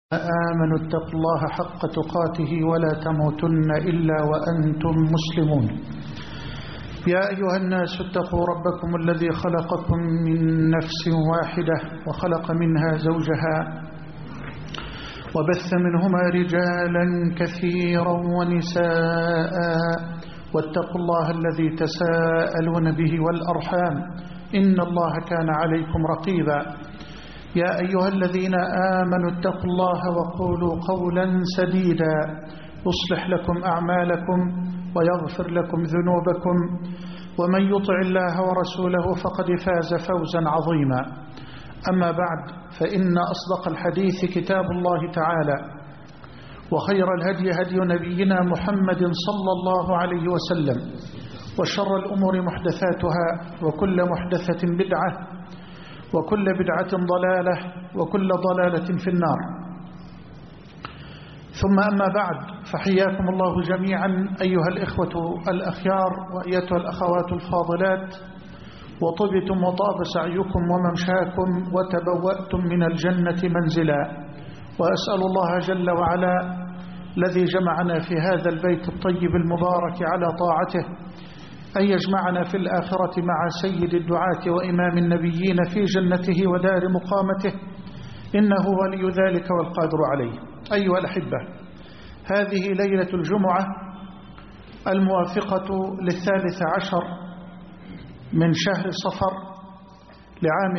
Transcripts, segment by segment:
آمنوا اتقوا الله حق تقاته ولا تموتن إلا وأنتم مسلمون. يا أيها الناس اتقوا ربكم الذي خلقكم من نفس واحدة وخلق منها زوجها وبث منهما رجالا كثيرا ونساء واتقوا الله الذي تساءلون به والأرحام إن الله كان عليكم رقيبا. يا أيها الذين آمنوا اتقوا الله وقولوا قولا سديدا يصلح لكم أعمالكم ويغفر لكم ذنوبكم ومن يطع الله ورسوله فقد فاز فوزا عظيما. أما بعد فإن أصدق الحديث كتاب الله تعالى وخير الهدي هدي نبينا محمد صلى الله عليه وسلم وشر الأمور محدثاتها وكل محدثة بدعة وكل بدعة ضلالة وكل ضلالة في النار. ثم أما بعد فحياكم الله جميعا أيها الإخوة الأخيار وأيتها الأخوات الفاضلات، وطبتم وطاب سعيكم وممشاكم وتبوأتم من الجنة منزلا، وأسأل الله جل وعلا الذي جمعنا في هذا البيت الطيب المبارك على طاعته أن يجمعنا في الآخرة مع سيد الدعاة وإمام النبيين في جنته ودار مقامته، إنه ولي ذلك والقادر عليه. أيها الأحبة، هذه ليلة الجمعة الموافقة 13 من شهر صفر لعام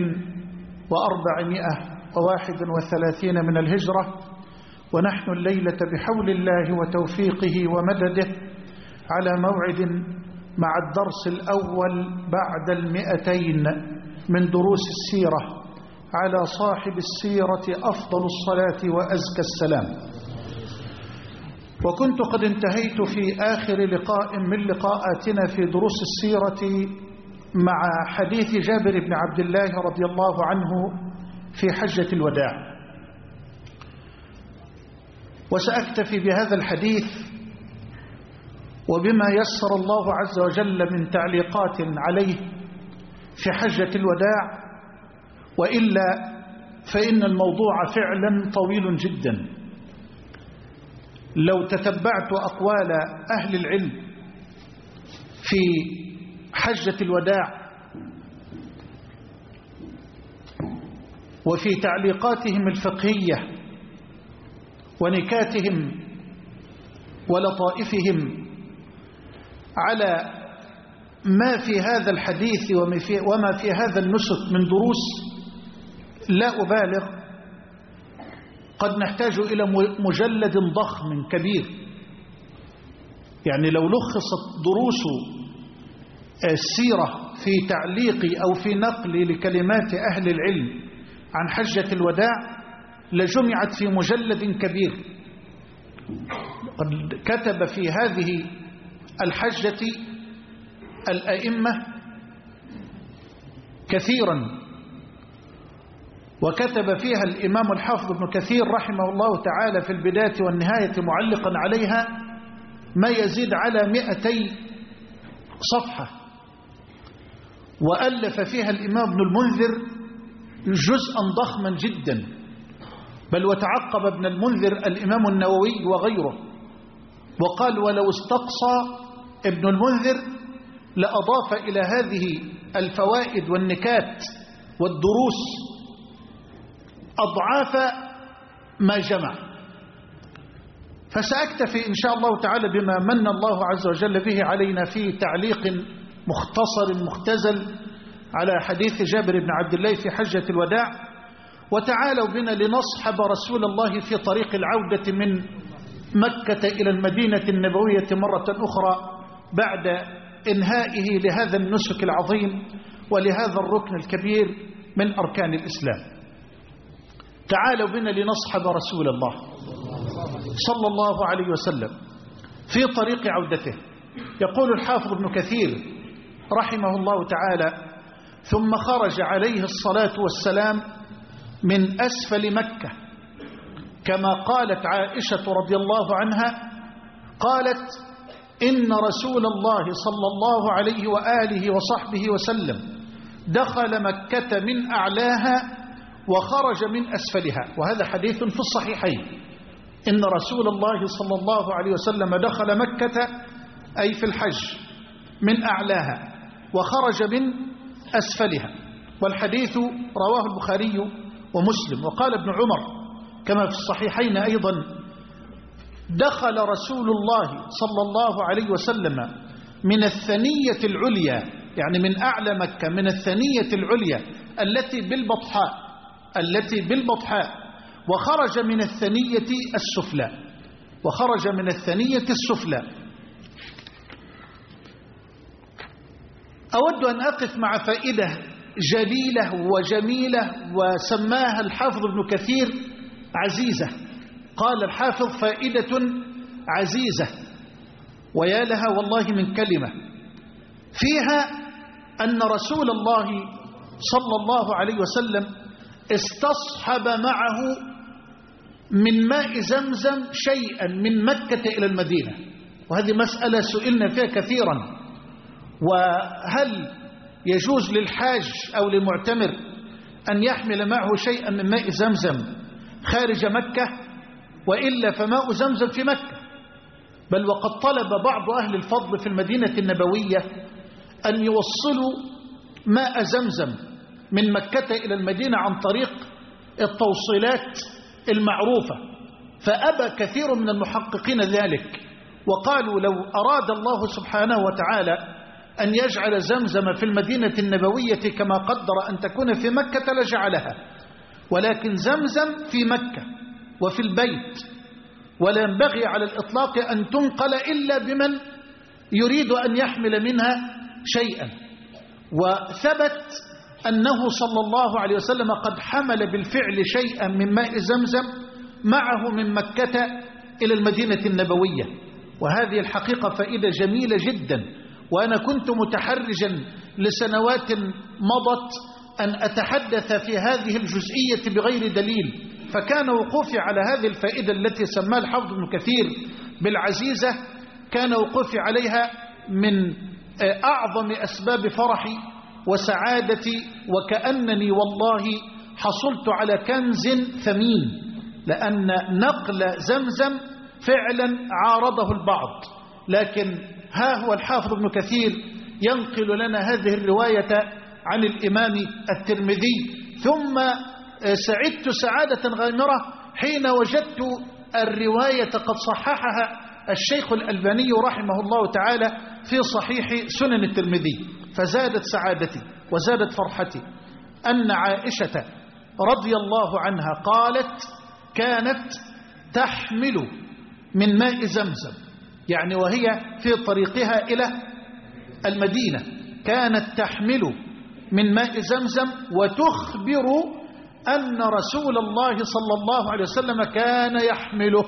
1431 من الهجرة، ونحن الليلة بحول الله وتوفيقه ومدده على موعد مع الدرس الأول بعد 200 من دروس السيرة على صاحب السيرة أفضل الصلاة وأزكى السلام. وكنت قد انتهيت في آخر لقاء من لقاءاتنا في دروس السيرة مع حديث جابر بن عبد الله رضي الله عنه في حجة الوداع، وسأكتفي بهذا الحديث وبما يسر الله عز وجل من تعليقات عليه في حجة الوداع، وإلا فإن الموضوع فعلا طويل جدا. لو تتبعت أقوال أهل العلم في حجة الوداع وفي تعليقاتهم الفقهية ونكاتهم ولطائفهم على ما في هذا الحديث وما في هذا النسك من دروس، لا أبالغ، قد نحتاج إلى مجلد ضخم كبير. يعني لو لخصت دروس السيرة في تعليقي أو في نقلي لكلمات أهل العلم عن حجة الوداع لجمعت في مجلد كبير. قد كتب في هذه الحجة الأئمة كثيرا، وكتب فيها الإمام الحافظ ابن كثير رحمه الله تعالى في البداية والنهاية معلقا عليها ما يزيد على 200 صفحة، وألف فيها الإمام ابن المنذر جزءا ضخما جدا، بل وتعقب ابن المنذر الإمام النووي وغيره، وقال ولو استقصى ابن المنذر لأضاف إلى هذه الفوائد والنكات والدروس أضعاف ما جمع. فسأكتفي إن شاء الله تعالى بما من الله عز وجل به علينا في تعليق مختصر مختزل على حديث جابر بن عبد الله في حجة الوداع. وتعالوا بنا لنصحب رسول الله في طريق العودة من مكة إلى المدينة النبوية مرة أخرى بعد إنهائه لهذا النسك العظيم ولهذا الركن الكبير من أركان الإسلام. تعالوا بنا لنصحب رسول الله صلى الله عليه وسلم في طريق عودته. يقول الحافظ ابن كثير رحمه الله تعالى: ثم خرج عليه الصلاة والسلام من أسفل مكة، كما قالت عائشة رضي الله عنها، قالت: إن رسول الله صلى الله عليه وآله وصحبه وسلم دخل مكة من أعلاها وخرج من أسفلها. وهذا حديث في الصحيحين، إن رسول الله صلى الله عليه وسلم دخل مكة أي في الحج من أعلاها وخرج من أسفلها. والحديث رواه البخاري ومسلم. وقال ابن عمر كما في الصحيحين أيضا: دخل رسول الله صلى الله عليه وسلم من الثنية العليا، يعني من أعلى مكة، من الثنية العليا التي بالبطحاء وخرج من الثنية السفلى. أود أن أقف مع فائدة جليلة وجميلة وسماها الحافظ ابن كثير عزيزة. قال الحافظ: فائدة عزيزة ويا لها والله من كلمة، فيها أن رسول الله صلى الله عليه وسلم استصحب معه من ماء زمزم شيئا من مكة إلى المدينة. وهذه مسألة سئلنا فيها كثيرا، وهل يجوز للحاج أو للمعتمر أن يحمل معه شيئا من ماء زمزم خارج مكة، وإلا فماء زمزم في مكة. بل وقد طلب بعض أهل الفضل في المدينة النبوية أن يوصلوا ماء زمزم من مكة إلى المدينة عن طريق التوصيلات المعروفة، فأبى كثير من المحققين ذلك، وقالوا لو أراد الله سبحانه وتعالى أن يجعل زمزم في المدينة النبوية كما قدر أن تكون في مكة لجعلها، ولكن زمزم في مكة وفي البيت، ولا ينبغي على الإطلاق أن تنقل إلا بمن يريد أن يحمل منها شيئا. وثبت أنه صلى الله عليه وسلم قد حمل بالفعل شيئا من ماء زمزم معه من مكة إلى المدينة النبوية. وهذه الحقيقة فائدة جميلة جدا، وأنا كنت متحرجا لسنوات مضت أن أتحدث في هذه الجزئية بغير دليل، فكان وقوفي على هذه الفائدة التي سماها الحافظ ابن كثير بالعزيزة، كان وقوفي عليها من أعظم أسباب فرحي وسعادتي، وكأنني والله حصلت على كنز ثمين، لأن نقل زمزم فعلا عارضه البعض، لكن ها هو الحافظ ابن كثير ينقل لنا هذه الرواية عن الإمام الترمذي. ثم سعدت سعادة غامرة حين وجدت الرواية قد صححها الشيخ الألباني رحمه الله تعالى في صحيح سنن الترمذي، فزادت سعادتي وزادت فرحتي أن عائشة رضي الله عنها قالت: كانت تحمل من ماء زمزم، يعني وهي في طريقها إلى المدينة كانت تحمل من ماء زمزم وتخبر أن رسول الله صلى الله عليه وسلم كان يحمله.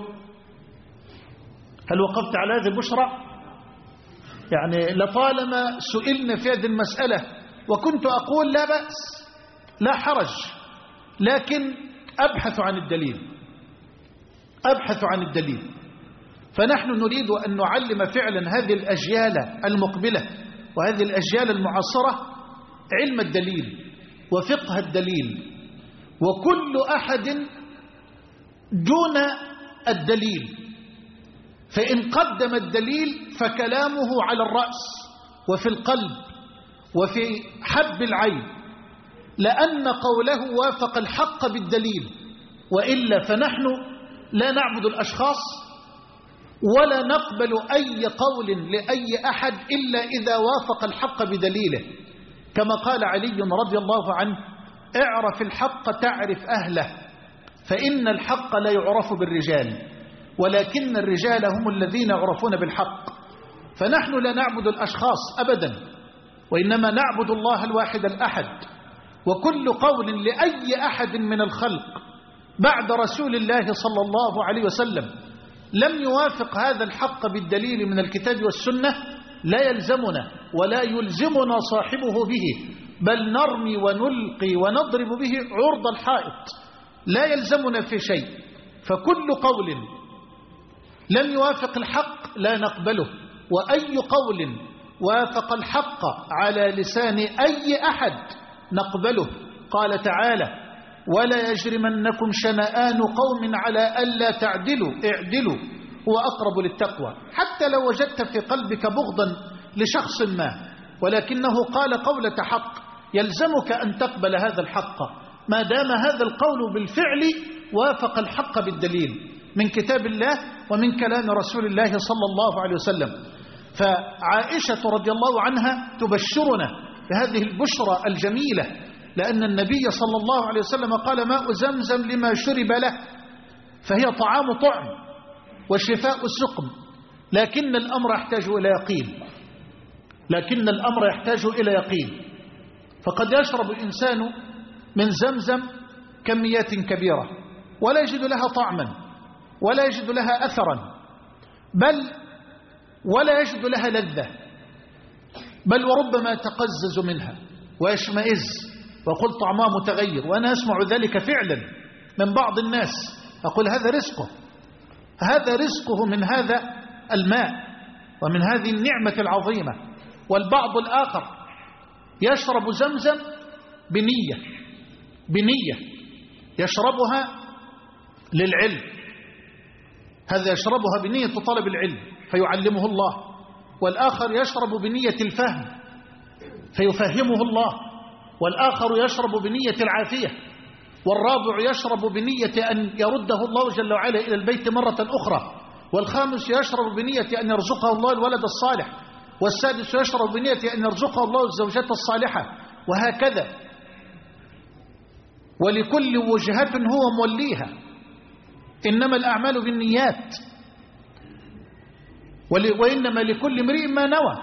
هل وقفت على هذه البشرى؟ يعني لطالما سئلنا في هذه المسألة وكنت أقول لا بأس لا حرج، لكن أبحث عن الدليل. فنحن نريد أن نعلم فعلا هذه الأجيال المقبلة وهذه الأجيال المعاصرة علم الدليل وفقه الدليل، وكل أحد دون الدليل، فإن قدم الدليل فكلامه على الرأس وفي القلب وفي حب العين، لأن قوله وافق الحق بالدليل، وإلا فنحن لا نعبد الأشخاص ولا نقبل أي قول لأي أحد إلا إذا وافق الحق بدليله، كما قال علي رضي الله عنه: اعرف الحق تعرف أهله، فإن الحق لا يعرف بالرجال ولكن الرجال هم الذين يعرفون بالحق. فنحن لا نعبد الأشخاص أبدا، وإنما نعبد الله الواحد الأحد، وكل قول لأي أحد من الخلق بعد رسول الله صلى الله عليه وسلم لم يوافق هذا الحق بالدليل من الكتاب والسنة لا يلزمنا ولا يلزمنا صاحبه به، بل نرمي ونلقي ونضرب به عرض الحائط، لا يلزمنا في شيء. فكل قول لم يوافق الحق لا نقبله، وأي قول وافق الحق على لسان أي أحد نقبله. قال تعالى: ولا يجرمنكم شنآن قوم على ألا تعدلوا اعدلوا هو أقرب للتقوى. حتى لو وجدت في قلبك بغضا لشخص ما ولكنه قال قولة حق يلزمك أن تقبل هذا الحق ما دام هذا القول بالفعل وافق الحق بالدليل من كتاب الله ومن كلام رسول الله صلى الله عليه وسلم. فعائشة رضي الله عنها تبشرنا بهذه البشرى الجميلة، لأن النبي صلى الله عليه وسلم قال ماء زمزم لما شرب له، فهي طعام طعم وشفاء السقم، لكن الأمر يحتاج إلى يقين، لكن الأمر يحتاج إلى يقين. فقد يشرب الإنسان من زمزم كميات كبيرة ولا يجد لها طعما ولا يجد لها أثرا، بل ولا يجد لها لذة، بل وربما يتقزز منها ويشمئز ويقول طعمها متغير. وأنا أسمع ذلك فعلا من بعض الناس، أقول هذا رزقه، هذا رزقه من هذا الماء ومن هذه النعمة العظيمة. والبعض الآخر يشرب زمزم بنية يشربها للعلم، هذا يشربها بنية طلب العلم فيعلمه الله، والآخر يشرب بنية الفهم فيفهمه الله، والآخر يشرب بنية العافية، والرابع يشرب بنية أن يرده الله جل وعلا إلى البيت مرة أخرى، والخامس يشرب بنية أن يرزقه الله الولد الصالح، والسادس يشرب بنية أن يرزقه الله الزوجة الصالحة، وهكذا. ولكل وجهة هو موليها، إنما الأعمال بالنيات وإنما لكل امرئ ما نوى.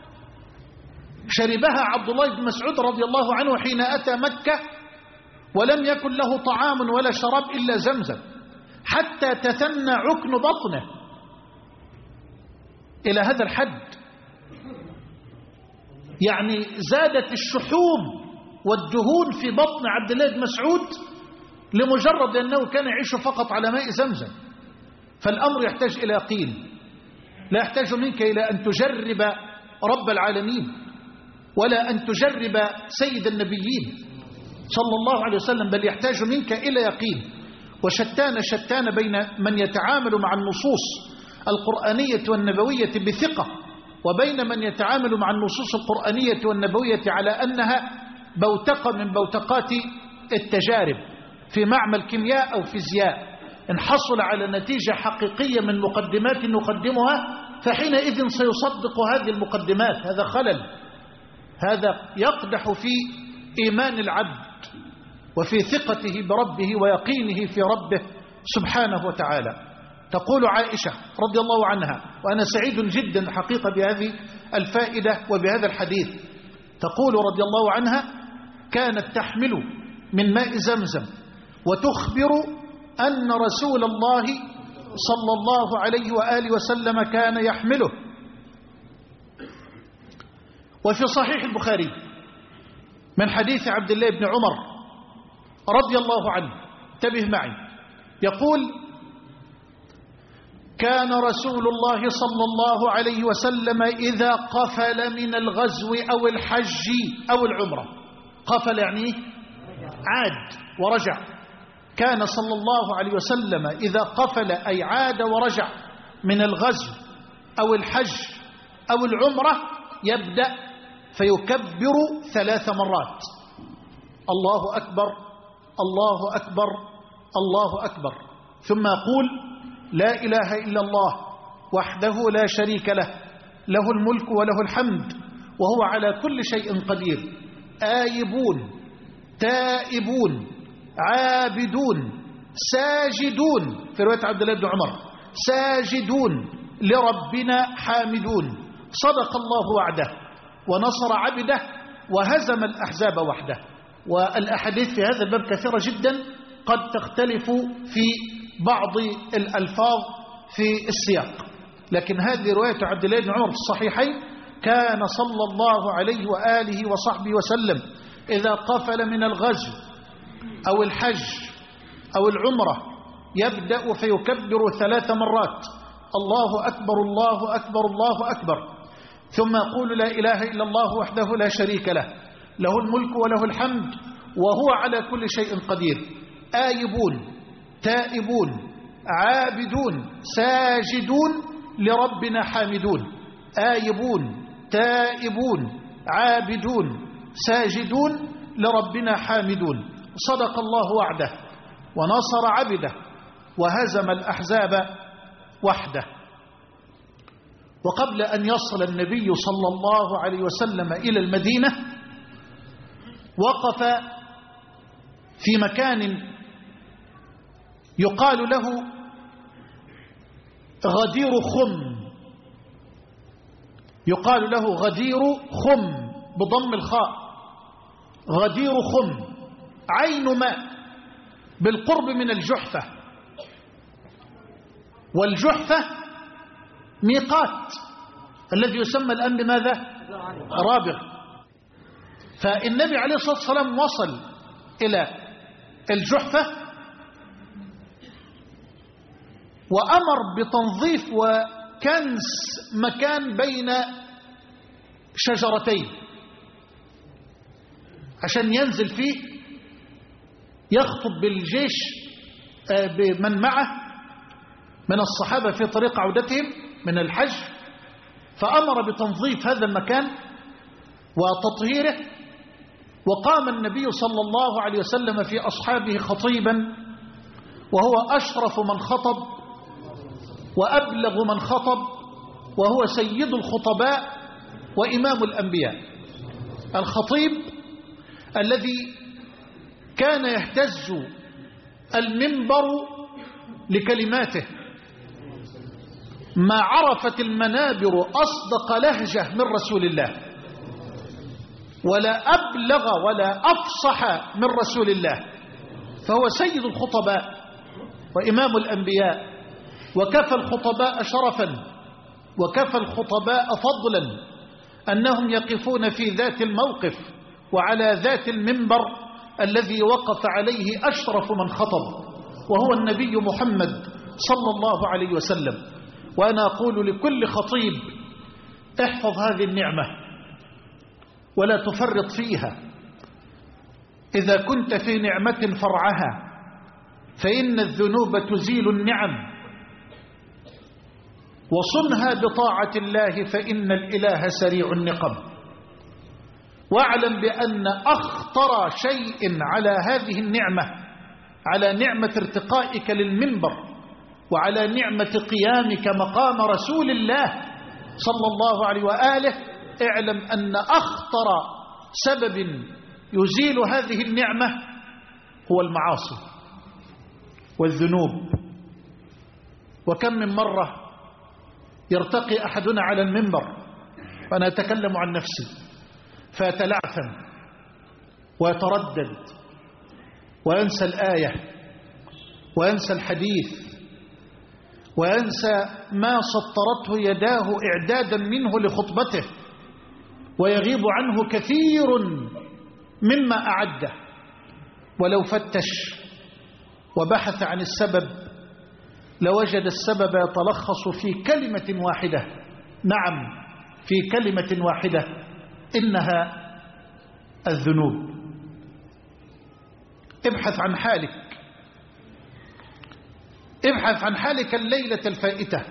شربها عبد الله بن مسعود رضي الله عنه حين أتى مكة ولم يكن له طعام ولا شراب إلا زمزم، حتى تثنى عكن بطنه إلى هذا الحد، يعني زادت الشحوم والدهون في بطن عبد الله بن مسعود لمجرد أنه كان يعيش فقط على ماء زمزم. فالأمر يحتاج إلى يقين، لا يحتاج منك إلى أن تجرب رب العالمين ولا أن تجرب سيد النبيين صلى الله عليه وسلم، بل يحتاج منك إلى يقين. وشتان بين من يتعامل مع النصوص القرآنية والنبوية بثقة وبين من يتعامل مع النصوص القرآنية والنبوية على أنها بوتقة من بوتقات التجارب في معمل كيمياء أو فيزياء. إن حصل على نتيجة حقيقية من مقدمات نقدمها فحينئذ سيصدق هذه المقدمات. هذا خلل، هذا يقدح في إيمان العبد وفي ثقته بربه ويقينه في ربه سبحانه وتعالى. تقول عائشة رضي الله عنها، وأنا سعيد جدا حقيقة بهذه الفائدة وبهذا الحديث، تقول رضي الله عنها: كانت تحمل من ماء زمزم وتخبر أن رسول الله صلى الله عليه وآله وسلم كان يحمله. وفي صحيح البخاري من حديث عبد الله بن عمر رضي الله عنه، انتبه معي، يقول: كان رسول الله صلى الله عليه وسلم إذا قفل من الغزو أو الحج أو العمرة، قفل يعني عاد ورجع، كان صلى الله عليه وسلم إذا قفل أي عاد ورجع من الغزو أو الحج أو العمرة يبدأ فيكبر 3 مرات: الله أكبر الله أكبر الله أكبر، ثم يقول: لا إله إلا الله وحده لا شريك له، له الملك وله الحمد وهو على كل شيء قدير، آيبون تائبون عابدون ساجدون، في رواية عبد الله بن عمر: ساجدون لربنا حامدون، صدق الله وعده ونصر عبده وهزم الأحزاب وحده. والأحاديث في هذا الباب كثيرة جدا، قد تختلف في بعض الألفاظ في السياق، لكن هذه رواية عبد الله بن عمر في الصحيحين: كان صلى الله عليه وآله وصحبه وسلم إذا قفل من الغزو أو الحج أو العمرة يبدأ فيكبر 3 مرات: الله أكبر الله أكبر الله أكبر، ثم يقول: لا إله إلا الله وحده لا شريك له، له الملك وله الحمد وهو على كل شيء قدير. آيبون تائبون عابدون ساجدون لربنا حامدون. آيبون تائبون عابدون ساجدون لربنا حامدون. صدق الله وعده ونصر عبده وهزم الأحزاب وحده. وقبل أن يصل النبي صلى الله عليه وسلم إلى المدينة وقف في مكان يقال له غدير خم، يقال له غدير خم بضم الخاء، غدير خم، عين ماء بالقرب من الجحفة، والجحفة ميقات الذي يسمى الآن بماذا؟ رابغ. فالنبي عليه الصلاة والسلام وصل إلى الجحفة وأمر بتنظيف وكنس مكان بين شجرتين عشان ينزل فيه يخطب بالجيش بمن معه من الصحابة في طريق عودتهم من الحج. فأمر بتنظيف هذا المكان وتطهيره، وقام النبي صلى الله عليه وسلم في أصحابه خطيبا وهو أشرف من خطب وأبلغ من خطب وهو سيد الخطباء وإمام الأنبياء. الخطيب الذي كان يهتز المنبر لكلماته، ما عرفت المنابر أصدق لهجة من رسول الله ولا أبلغ ولا أفصح من رسول الله، فهو سيد الخطباء وإمام الأنبياء، وكفى الخطباء شرفا وكفى الخطباء فضلا أنهم يقفون في ذات الموقف وعلى ذات المنبر الذي وقف عليه أشرف من خطب وهو النبي محمد صلى الله عليه وسلم. وأنا أقول لكل خطيب احفظ هذه النعمة ولا تفرط فيها. إذا كنت في نعمة فرعها فإن الذنوب تزيل النعم، وصنها بطاعة الله فإن الإله سريع النقم. واعلم بأن أخطر شيء على هذه النعمة، على نعمة ارتقائك للمنبر وعلى نعمة قيامك مقام رسول الله صلى الله عليه وآله، اعلم أن أخطر سبب يزيل هذه النعمة هو المعاصي والذنوب. وكم من مرة يرتقي أحدنا على المنبر، وأنا أتكلم عن نفسي، فيتلعثم ويتردد وينسى الآية وينسى الحديث وينسى ما سطرته يداه إعدادا منه لخطبته، ويغيب عنه كثير مما أعده. ولو فتش وبحث عن السبب لوجد السبب يتلخص في كلمة واحدة، نعم في كلمة واحدة، إنها الذنوب. ابحث عن حالك، ابحث عن حالك الليلة الفائتة.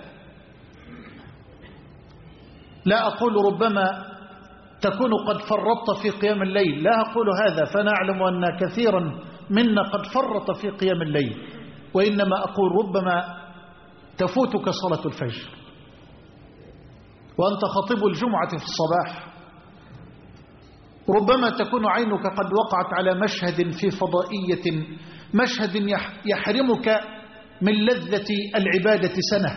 لا أقول ربما تكون قد فرطت في قيام الليل، لا أقول هذا، فنعلم أن كثيرا منا قد فرط في قيام الليل، وإنما أقول ربما تفوتك صلاة الفجر وأنت خطيب الجمعة في الصباح، ربما تكون عينك قد وقعت على مشهد في فضائية، مشهد يحرمك من لذة العبادة سنة،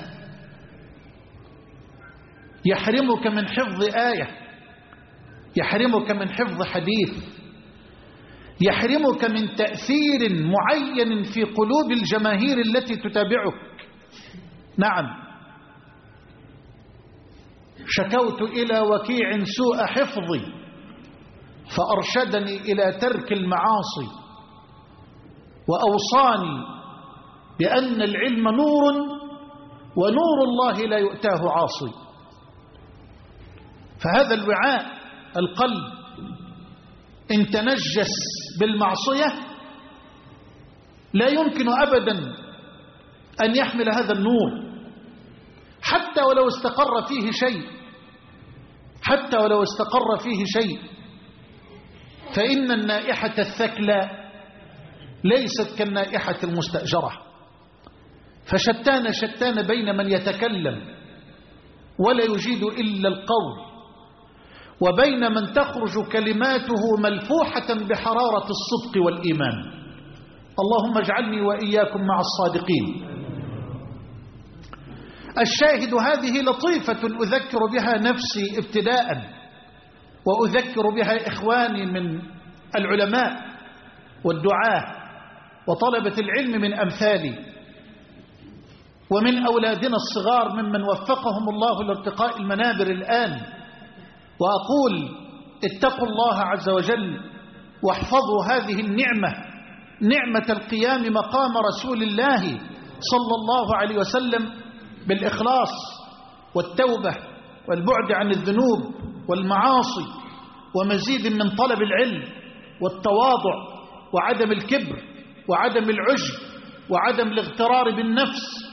يحرمك من حفظ آية، يحرمك من حفظ حديث، يحرمك من تأثير معين في قلوب الجماهير التي تتابعك. نعم، شكوت إلى وكيع سوء حفظي فأرشدني إلى ترك المعاصي، وأوصاني بأن العلم نور ونور الله لا يؤتاه عاصي. فهذا الوعاء القلب إن تنجس بالمعصية لا يمكن أبدا أن يحمل هذا النور، حتى ولو استقر فيه شيء، حتى ولو استقر فيه شيء. فإن النائحة الثكلى ليست كالنائحة المستأجرة، فشتان بين من يتكلم ولا يجيد إلا القول، وبين من تخرج كلماته ملفوحة بحرارة الصدق والإيمان. اللهم اجعلني وإياكم مع الصادقين. الشاهد هذه لطيفة أذكر بها نفسي ابتداء، وأذكر بها إخواني من العلماء والدعاة وطلبة العلم من أمثالي ومن أولادنا الصغار ممن وفقهم الله لارتقاء المنابر الآن. وأقول اتقوا الله عز وجل واحفظوا هذه النعمة، نعمة القيام مقام رسول الله صلى الله عليه وسلم بالإخلاص والتوبة والبعد عن الذنوب والمعاصي، ومزيد من طلب العلم والتواضع وعدم الكبر وعدم العجب وعدم الاغترار بالنفس،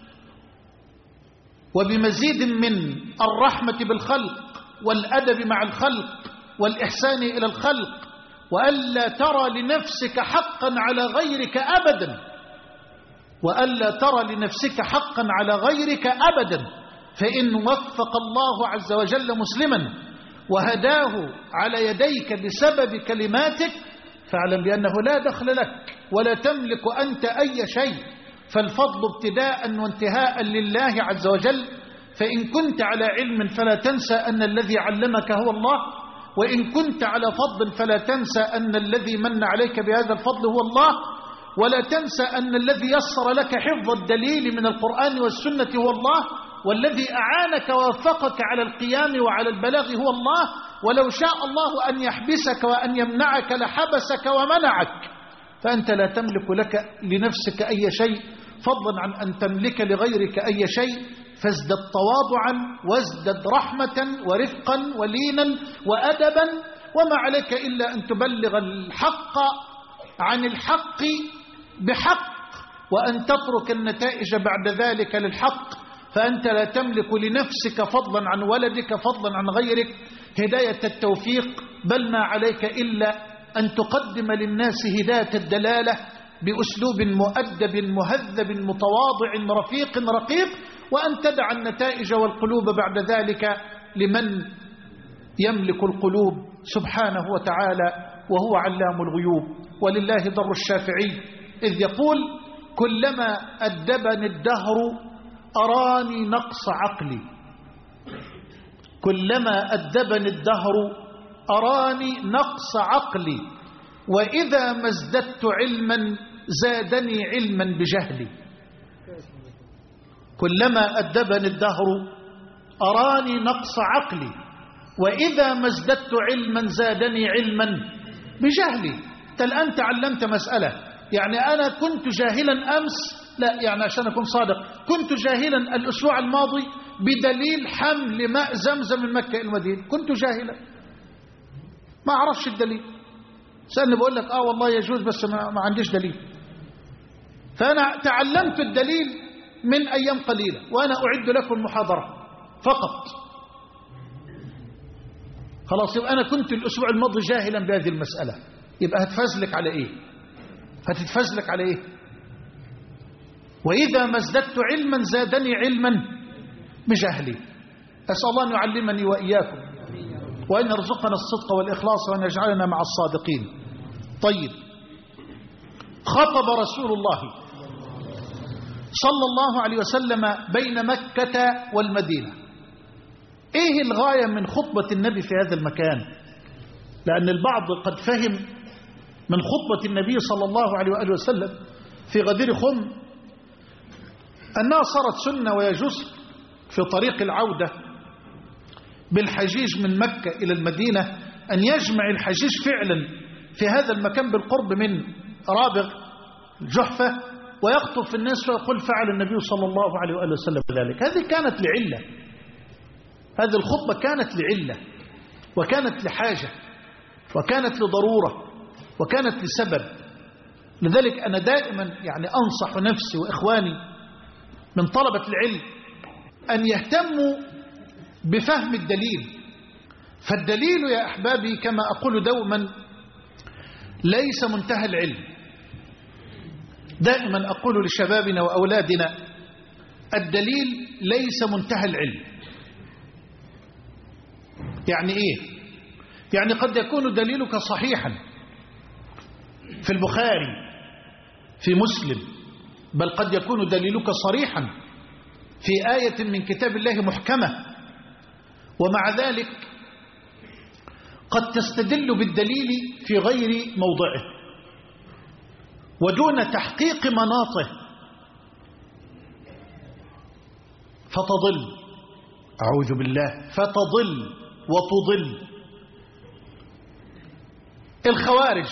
وبمزيد من الرحمة بالخلق والأدب مع الخلق والإحسان إلى الخلق، وألا ترى لنفسك حقا على غيرك أبدا، وألا ترى لنفسك حقا على غيرك أبدا. فإن وفق الله عز وجل مسلما وهداه على يديك بسبب كلماتك فاعلم بأنه لا دخل لك ولا تملك أنت أي شيء، فالفضل ابتداء وانتهاء لله عز وجل. فإن كنت على علم فلا تنسى أن الذي علمك هو الله، وإن كنت على فضل فلا تنسى أن الذي من عليك بهذا الفضل هو الله، ولا تنسى أن الذي يسر لك حفظ الدليل من القرآن والسنة هو الله، والذي أعانك ووفقك على القيام وعلى البلاغ هو الله. ولو شاء الله أن يحبسك وأن يمنعك لحبسك ومنعك، فأنت لا تملك لك لنفسك أي شيء فضلا عن أن تملك لغيرك أي شيء. فازدد تواضعا وازدد رحمة ورفقا ولينا وأدبا، وما عليك إلا أن تبلغ الحق عن الحق بحق، وأن تترك النتائج بعد ذلك للحق. فأنت لا تملك لنفسك فضلا عن ولدك فضلا عن غيرك هداية التوفيق، بل ما عليك إلا أن تقدم للناس هداية الدلالة بأسلوب مؤدب مهذب متواضع رفيق رقيق، وأن تدع النتائج والقلوب بعد ذلك لمن يملك القلوب سبحانه وتعالى وهو علام الغيوب. ولله در الشافعي إذ يقول: كلما أدبني الدهر أراني نقص عقلي، كلما أدبني الدهر أراني نقص عقلي، وإذا ما ازددت علما زادني علما بجهلي. كلما أدبني الدهر أراني نقص عقلي، وإذا ما ازددت علما زادني علما بجهلي. الآن تعلمت مسألة، يعني أنا كنت جاهلا أمس، لا يعني عشان أكون صادق، كنت جاهلا الأسبوع الماضي بدليل حمل ماء زمزم من مكة إلى المدينة، كنت جاهلا ما أعرفش الدليل. سألني بقول لك والله يجوز بس ما عنديش دليل. فأنا تعلمت الدليل من أيام قليلة، وأنا أعد لكم المحاضرة فقط. خلاص، يبقى أنا كنت الأسبوع الماضي جاهلا بهذه المسألة، يبقى هتفزلك على إيه؟ هتتفزلك على إيه؟ وإذا ما ازددت علما زادني علما بجهلي. أسأل الله أن يعلمني وإياكم، وأن يرزقنا الصدق والإخلاص، وأن يجعلنا مع الصادقين. طيب، خطب رسول الله صلى الله عليه وسلم بين مكة والمدينة. إيه الغاية من خطبة النبي في هذا المكان؟ لأن البعض قد فهم من خطبة النبي صلى الله عليه وآله وسلم في غدير خم أنها صارت سنة ويجوز في طريق العودة بالحجيج من مكة إلى المدينة أن يجمع الحجيج فعلا في هذا المكان بالقرب من رابغ الجحفة ويخطب في الناس ويقول: فعل النبي صلى الله عليه وآله وسلم ذلك. هذه كانت لعلة، هذه الخطبة كانت لعلة وكانت لحاجة، وكانت لضرورة وكانت لسبب. لذلك أنا دائما يعني أنصح نفسي وإخواني من طلبة العلم أن يهتموا بفهم الدليل. فالدليل يا أحبابي كما أقول دوما ليس منتهى العلم. دائما أقول لشبابنا وأولادنا الدليل ليس منتهى العلم. يعني إيه؟ يعني قد يكون دليلك صحيحا في البخاري في مسلم، بل قد يكون دليلك صريحا في آية من كتاب الله محكمة، ومع ذلك قد تستدل بالدليل في غير موضعه ودون تحقيق مناطه فتضل، أعوذ بالله، فتضل وتضل. الخوارج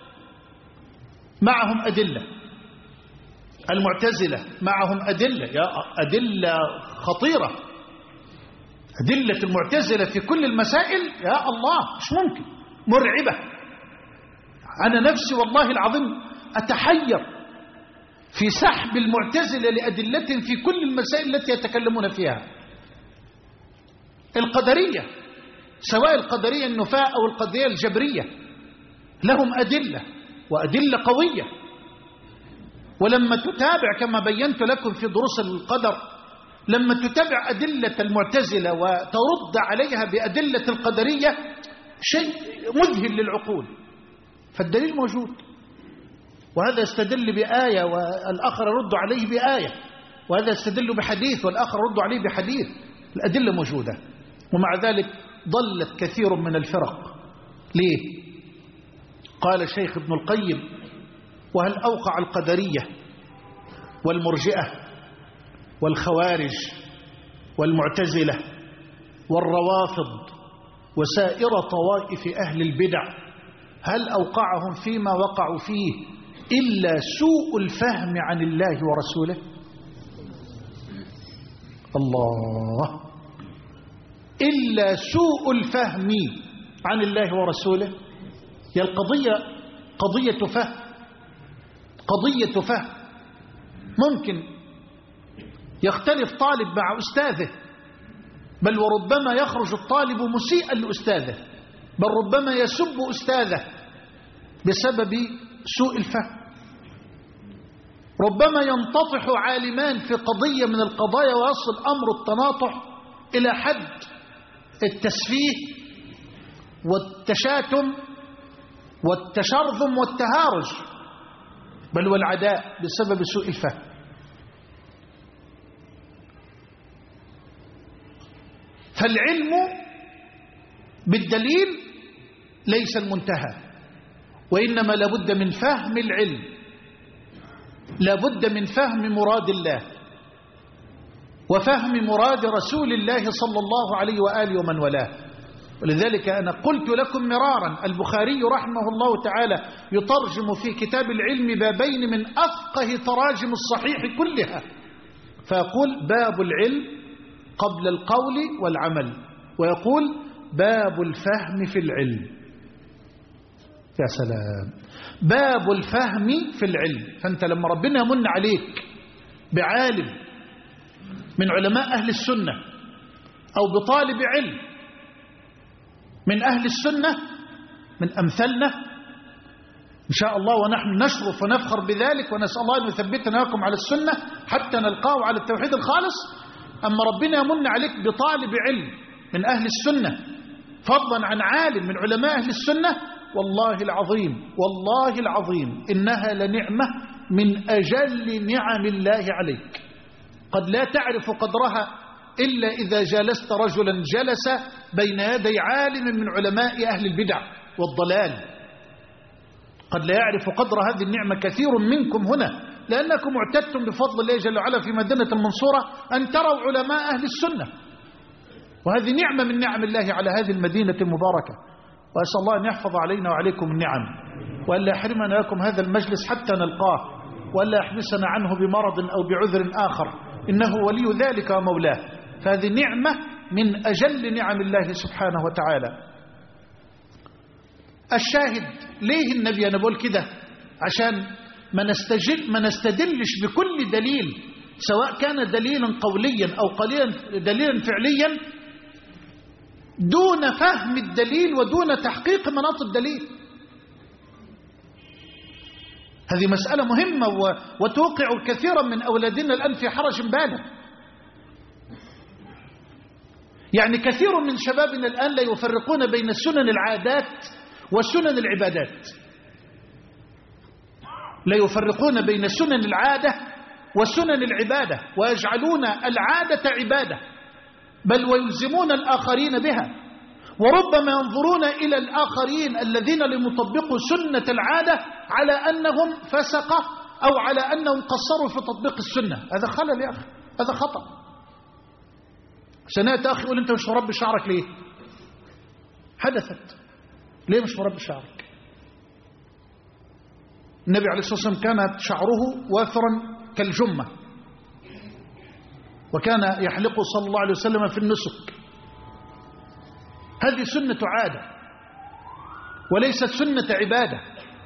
معهم أدلة، المعتزلة معهم أدلة خطيرة، أدلة المعتزلة في كل المسائل يا الله مش ممكن، مرعبة. أنا نفسي والله العظيم أتحير في سحب المعتزلة لأدلتهم في كل المسائل التي يتكلمون فيها. القدرية سواء القدرية النفاء أو القدرية الجبرية لهم أدلة وأدلة قوية، ولما تتابع كما بينت لكم في دروس القدر، لما تتابع أدلة المعتزلة وترد عليها بأدلة القدرية شيء مذهل للعقول. فالدليل موجود، وهذا يستدل بآية والآخر يرد عليه بآية، وهذا يستدل بحديث والآخر يرد عليه بحديث. الأدلة موجودة، ومع ذلك ضلت كثير من الفرق. ليه؟ قال شيخ ابن القيم: وهل أوقع القدرية والمرجئة والخوارج والمعتزلة والروافض وسائر طوائف أهل البدع، هل أوقعهم فيما وقعوا فيه إلا سوء الفهم عن الله ورسوله؟ الله، إلا سوء الفهم عن الله ورسوله. هي القضية قضية فهم، قضية فهم. ممكن يختلف طالب مع أستاذه، بل وربما يخرج الطالب مسيئا لأستاذه، بل ربما يسب أستاذه بسبب سوء الفهم. ربما ينتطح عالمان في قضية من القضايا ويصل أمر التناطح إلى حد التسفيه والتشاتم والتشرذم والتهارج، بل والعداء بسبب سوء الفهم. فالعلم بالدليل ليس المنتهى، وإنما لابد من فهم العلم، لابد من فهم مراد الله وفهم مراد رسول الله صلى الله عليه وآله ومن والاه. ولذلك أنا قلت لكم مرارا البخاري رحمه الله تعالى يترجم في كتاب العلم بابين من أفقه تراجم الصحيح كلها، فيقول: باب العلم قبل القول والعمل، ويقول: باب الفهم في العلم. يا سلام، باب الفهم في العلم. فأنت لما ربنا يمن عليك بعالم من علماء أهل السنة أو بطالب علم من أهل السنة من أمثلنا إن شاء الله، ونحن نشرف ونفخر بذلك، ونسأل الله أن يثبتنا لكم على السنة حتى نلقاه على التوحيد الخالص. أما ربنا يمن عليك بطالب علم من أهل السنة فضلا عن عالم من علماء أهل السنة، والله العظيم والله العظيم إنها لنعمة من أجل نعم الله عليك، قد لا تعرف قدرها إلا إذا جالست رجلا جلس بين يدي عالم من علماء أهل البدع والضلال. قد لا يعرف قدر هذه النعمة كثير منكم هنا، لأنكم اعتدتم بفضل الله جل وعلا في مدينة المنصورة أن تروا علماء أهل السنة، وهذه نعمة من نعم الله على هذه المدينة المباركة. وأسأل الله أن يحفظ علينا وعليكم النعم، وألا يحرمنا لكم هذا المجلس حتى نلقاه، وألا يحبسنا عنه بمرض أو بعذر آخر، إنه ولي ذلك ومولاه. فهذه نعمة من أجل نعم الله سبحانه وتعالى. الشاهد ليه النبي أنا بقول كده؟ عشان ما نستدلش بكل دليل، سواء كان دليلا قوليا أو دليلا فعليا، دون فهم الدليل ودون تحقيق مناط الدليل. هذه مسألة مهمة وتوقع كثيرا من أولادنا الآن في حرج بالغ. يعني كثير من شبابنا الآن لا يفرقون بين سنن العادات وسنن العبادات، لا يفرقون بين سنن العادة وسنن العبادة، ويجعلون العادة عبادة، بل ويلزمون الآخرين بها، وربما ينظرون إلى الآخرين الذين لم يطبقوا سنة العادة على أنهم فسقة أو على أنهم قصروا في تطبيق السنة. هذا خلل يا أخي، هذا خطأ. سنأت أخي يقول أنت مش مربي شعرك ليه؟ حدثت ليه مش مربي شعرك؟ النبي عليه الصلاة والسلام كانت شعره وافرا كالجمة، وكان يحلقه صلى الله عليه وسلم في النسك. هذه سنة عادة وليست سنة عبادة،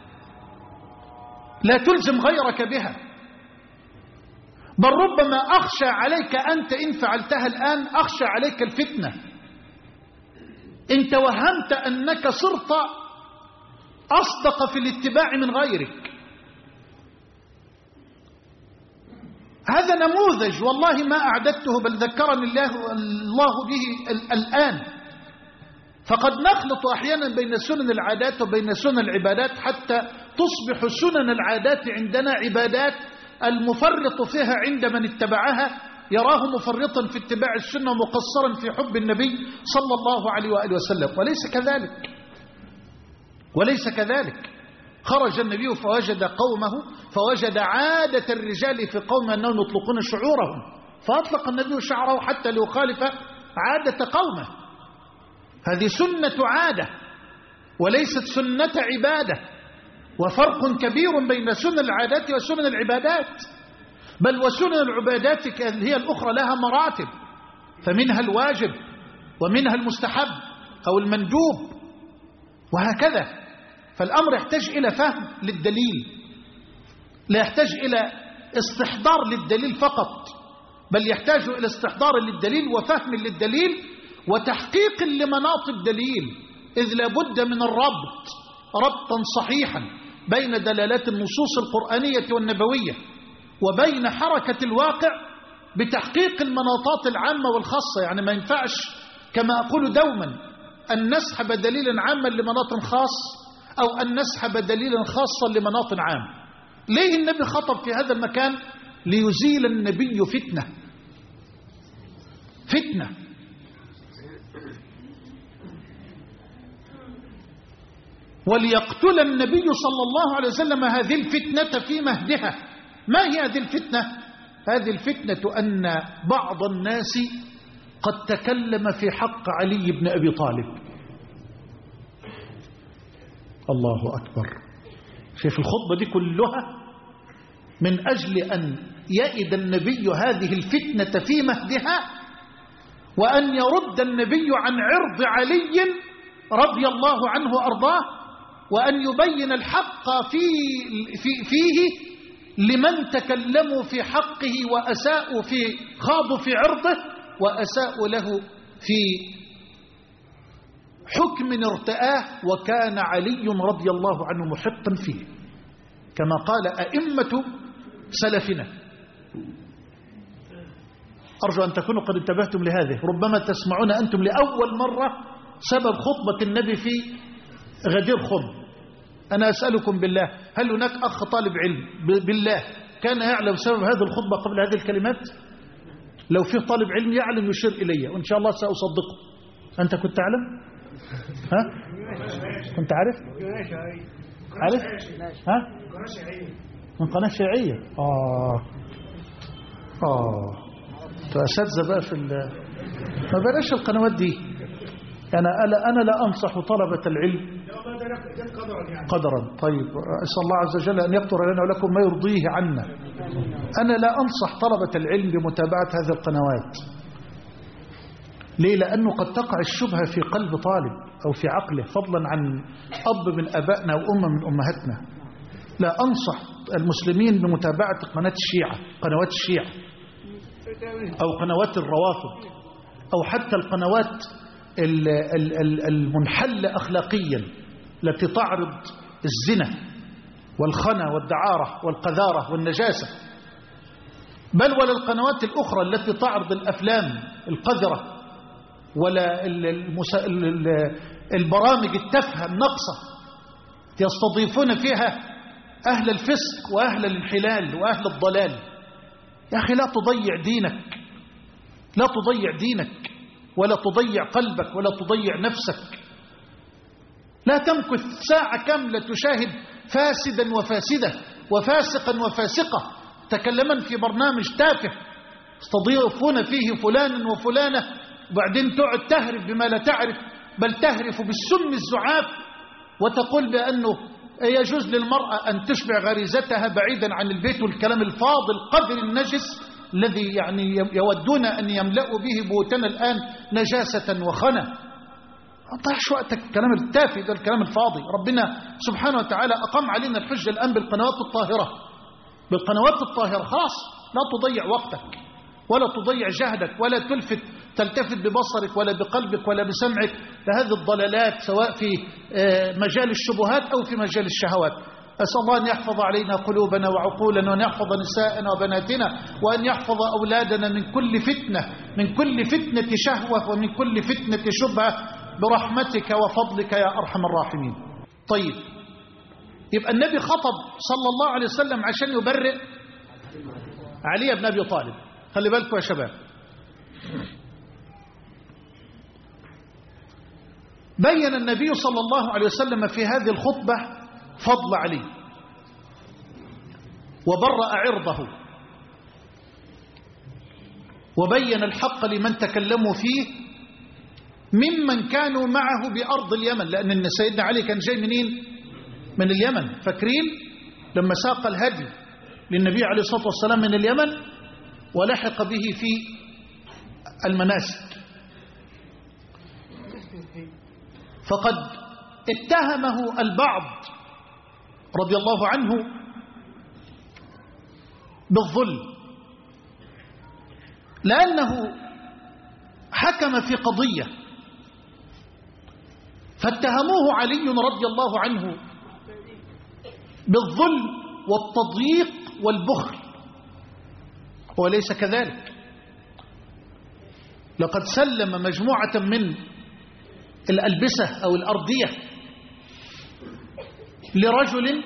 لا تلزم غيرك بها، بل ربما أخشى عليك أنت إن فعلتها الآن، أخشى عليك الفتنة إن توهمت أنك صرت أصدق في الاتباع من غيرك. هذا نموذج والله ما أعددته، بل ذكرني الله به الآن. فقد نخلط أحيانا بين سنن العادات وبين سنن العبادات، حتى تصبح سنن العادات عندنا عبادات، المفرط فيها عند من اتبعها يراه مفرطا في اتباع السنة ومقصرا في حب النبي صلى الله عليه وآله وسلم، وليس كذلك. خرج النبي فوجد عادة الرجال في قوم أنهم يطلقون شعورهم، فأطلق النبي شعره حتى ليخالف عادة قومه. هذه سنة عادة وليست سنة عبادة، وفرق كبير بين سنن العادات وسنن العبادات، بل وسنن العبادات هي الأخرى لها مراتب، فمنها الواجب ومنها المستحب أو المندوب وهكذا. فالأمر يحتاج إلى فهم للدليل، لا يحتاج إلى استحضار للدليل فقط، بل يحتاج إلى استحضار للدليل وفهم للدليل وتحقيق لمناط الدليل، إذ لا بد من الربط ربطا صحيحا بين دلالات النصوص القرآنية والنبوية وبين حركة الواقع بتحقيق المناطات العامة والخاصة. يعني ما ينفعش كما أقول دوما أن نسحب دليلا عاما لمناط خاص أو أن نسحب دليلا خاصا لمناط عام. ليه النبي خطب في هذا المكان؟ ليزيل النبي فتنة وليقتل النبي صلى الله عليه وسلم هذه الفتنة في مهدها. ما هي هذه الفتنة؟ هذه الفتنة أن بعض الناس قد تكلم في حق علي بن أبي طالب. الله أكبر. شوف الخطبة دي كلها من أجل أن يئد النبي هذه الفتنة في مهدها، وأن يرد النبي عن عرض علي رضي الله عنه وأرضاه، وأن يبين الحق فيه لمن تكلموا في حقه وأساءوا خاضوا في عرضه وأساءوا له في حكم ارتآه، وكان علي رضي الله عنه محقا فيه كما قال أئمة سلفنا. أرجو أن تكونوا قد انتبهتم لهذه. ربما تسمعون أنتم لأول مرة سبب خطبة النبي في غدير خم. أنا أسألكم بالله، هل هناك أخ طالب علم بالله كان يعلم سبب هذه الخطبة قبل هذه الكلمات؟ لو فيه طالب علم يعلم يشير إلي وإن شاء الله سأصدقه. أنت كنت تعلم؟ ها؟ كنت عارف؟ عارف؟ ها؟ من قناة شيعية. أساتذة بقى في ما بلاش القنوات دي. أنا لا أنصح طلبة العلم قدرا. طيب أسأل الله عز وجل أن يقدر لنا ولكم ما يرضيه عنا. أنا لا أنصح طلبة العلم بمتابعة هذه القنوات، ليه؟ لأنه قد تقع الشبهة في قلب طالب أو في عقله، فضلا عن أب من أبائنا وأمة من أمهاتنا. لا أنصح المسلمين بمتابعة قنوات الشيعة أو قنوات الروافض أو حتى القنوات المنحلة أخلاقيا التي تعرض الزنا والخنا والدعارة والقذارة والنجاسة، بل ولا القنوات الأخرى التي تعرض الأفلام القذرة ولا البرامج التافهة الناقصة يستضيفون فيها أهل الفسق وأهل الانحلال وأهل الضلال. يا أخي لا تضيع دينك، لا تضيع دينك ولا تضيع قلبك ولا تضيع نفسك. لا تمكث ساعة كاملة تشاهد فاسدا وفاسدة وفاسقا وفاسقة تكلما في برنامج تافه يستضيفون فيه فلانا وفلانة، وبعدين تقعد تهرف بما لا تعرف، بل تهرف بالسم الزعاف وتقول بأنه يجوز للمرأة أن تشبع غريزتها بعيدا عن البيت، والكلام الفاضل القذر النجس الذي يعني يودون أن يملأوا به بيوتنا الآن نجاسة وخنا. ما تضيعش وقتك الكلام التافه ده، الكلام الفاضي. ربنا سبحانه وتعالى أقام علينا الحجة الآن بالقنوات الطاهرة. خلاص لا تضيع وقتك ولا تضيع جهدك ولا تلتفت ببصرك ولا بقلبك ولا بسمعك لهذه الضلالات، سواء في مجال الشبهات أو في مجال الشهوات. أسأل الله أن يحفظ علينا قلوبنا وعقولنا، وأن يحفظ نساءنا وبناتنا، وأن يحفظ أولادنا من كل فتنة شهوة ومن كل فتنة شبهة برحمتك وفضلك يا أرحم الراحمين. طيب، يبقى النبي خطب صلى الله عليه وسلم عشان يبرئ علي بن أبي طالب. خلي بالكم يا شباب، بين النبي صلى الله عليه وسلم في هذه الخطبة فضل علي وبرأ عرضه، وبين الحق لمن تكلموا فيه ممن كانوا معه بأرض اليمن، لأن سيدنا علي كان جاي منين؟ من اليمن. فاكرين لما ساق الهدي للنبي عليه الصلاة والسلام من اليمن ولحق به في المناسك، فقد اتهمه البعض رضي الله عنه بالظلم، لأنه حكم في قضية فاتهموه علي رضي الله عنه بالظلم والتضييق والبخل، وليس كذلك. لقد سلم مجموعة من الألبسة أو الأرضية لرجل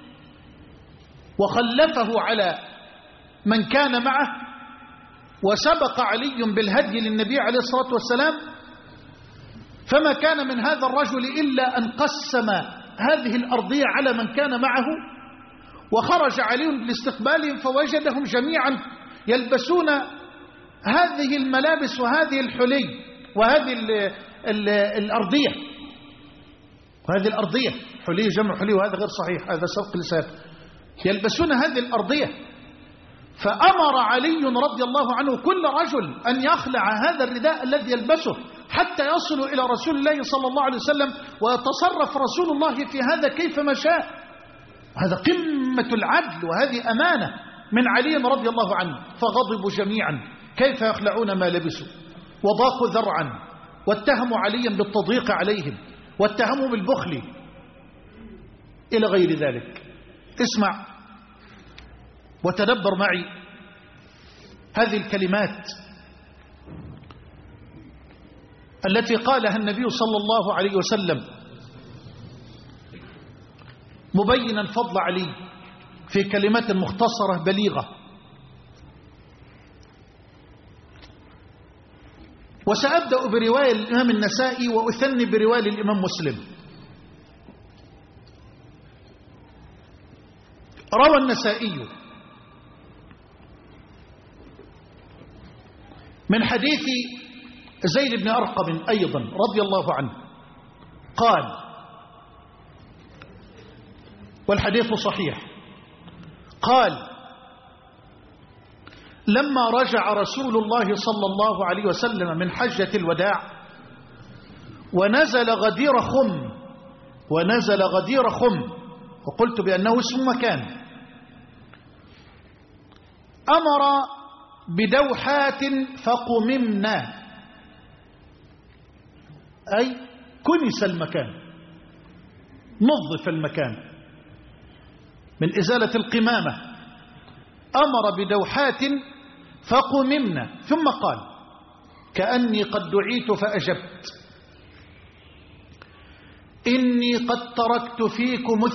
وخلفه على من كان معه، وسبق علي بالهدي للنبي عليه الصلاة والسلام، فما كان من هذا الرجل إلا أن قسم هذه الأرضية على من كان معه، وخرج علي لاستقبالهم فوجدهم جميعا يلبسون هذه الملابس وهذه الحلي وهذه الأرضية، وهذه الأرضية حلي جمع حلي، وهذا غير صحيح، هذا سبق لسان، يلبسون هذه الأرضية. فأمر علي رضي الله عنه كل رجل أن يخلع هذا الرداء الذي يلبسه حتى يصل إلى رسول الله صلى الله عليه وسلم، ويتصرف رسول الله في هذا كيفما شاء. هذا قمة العدل، وهذه أمانة من علي رضي الله عنه. فغضبوا جميعا كيف يخلعون ما لبسوا، وضاقوا ذرعا، واتهموا عليا بالتضييق عليهم، واتهموا بالبخل إلى غير ذلك. اسمع وتدبر معي هذه الكلمات التي قالها النبي صلى الله عليه وسلم مبينا فضل علي في كلمات مختصرة بليغة. وسأبدأ برواية الإمام النسائي وأثني برواية الإمام مسلم. روى النسائي من حديث زيد بن أرقم أيضا رضي الله عنه قال، والحديث صحيح، قال: لما رجع رسول الله صلى الله عليه وسلم من حجة الوداع ونزل غدير خم، وقلت بأنه اسم مكان، أمر بدوحات فقممنا، أي كنس المكان، نظف المكان من إزالة القمامة، أمر بدوحات فقممنا، ثم قال: كأني قد دعيت فأجبت، إني قد تركت فيكم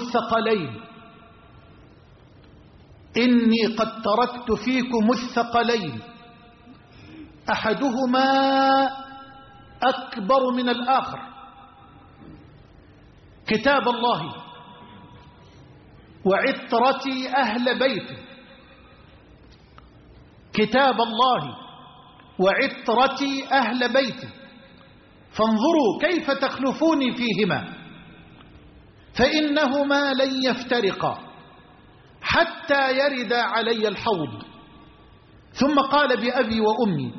الثقلين، أحدهما أكبر من الآخر، كتاب الله وعترتي أهل بيتي، كتاب الله وعترتي أهل بيتي، فانظروا كيف تخلفوني فيهما، فإنهما لن يفترقا حتى يرد علي الحوض. ثم قال بأبي وأمي: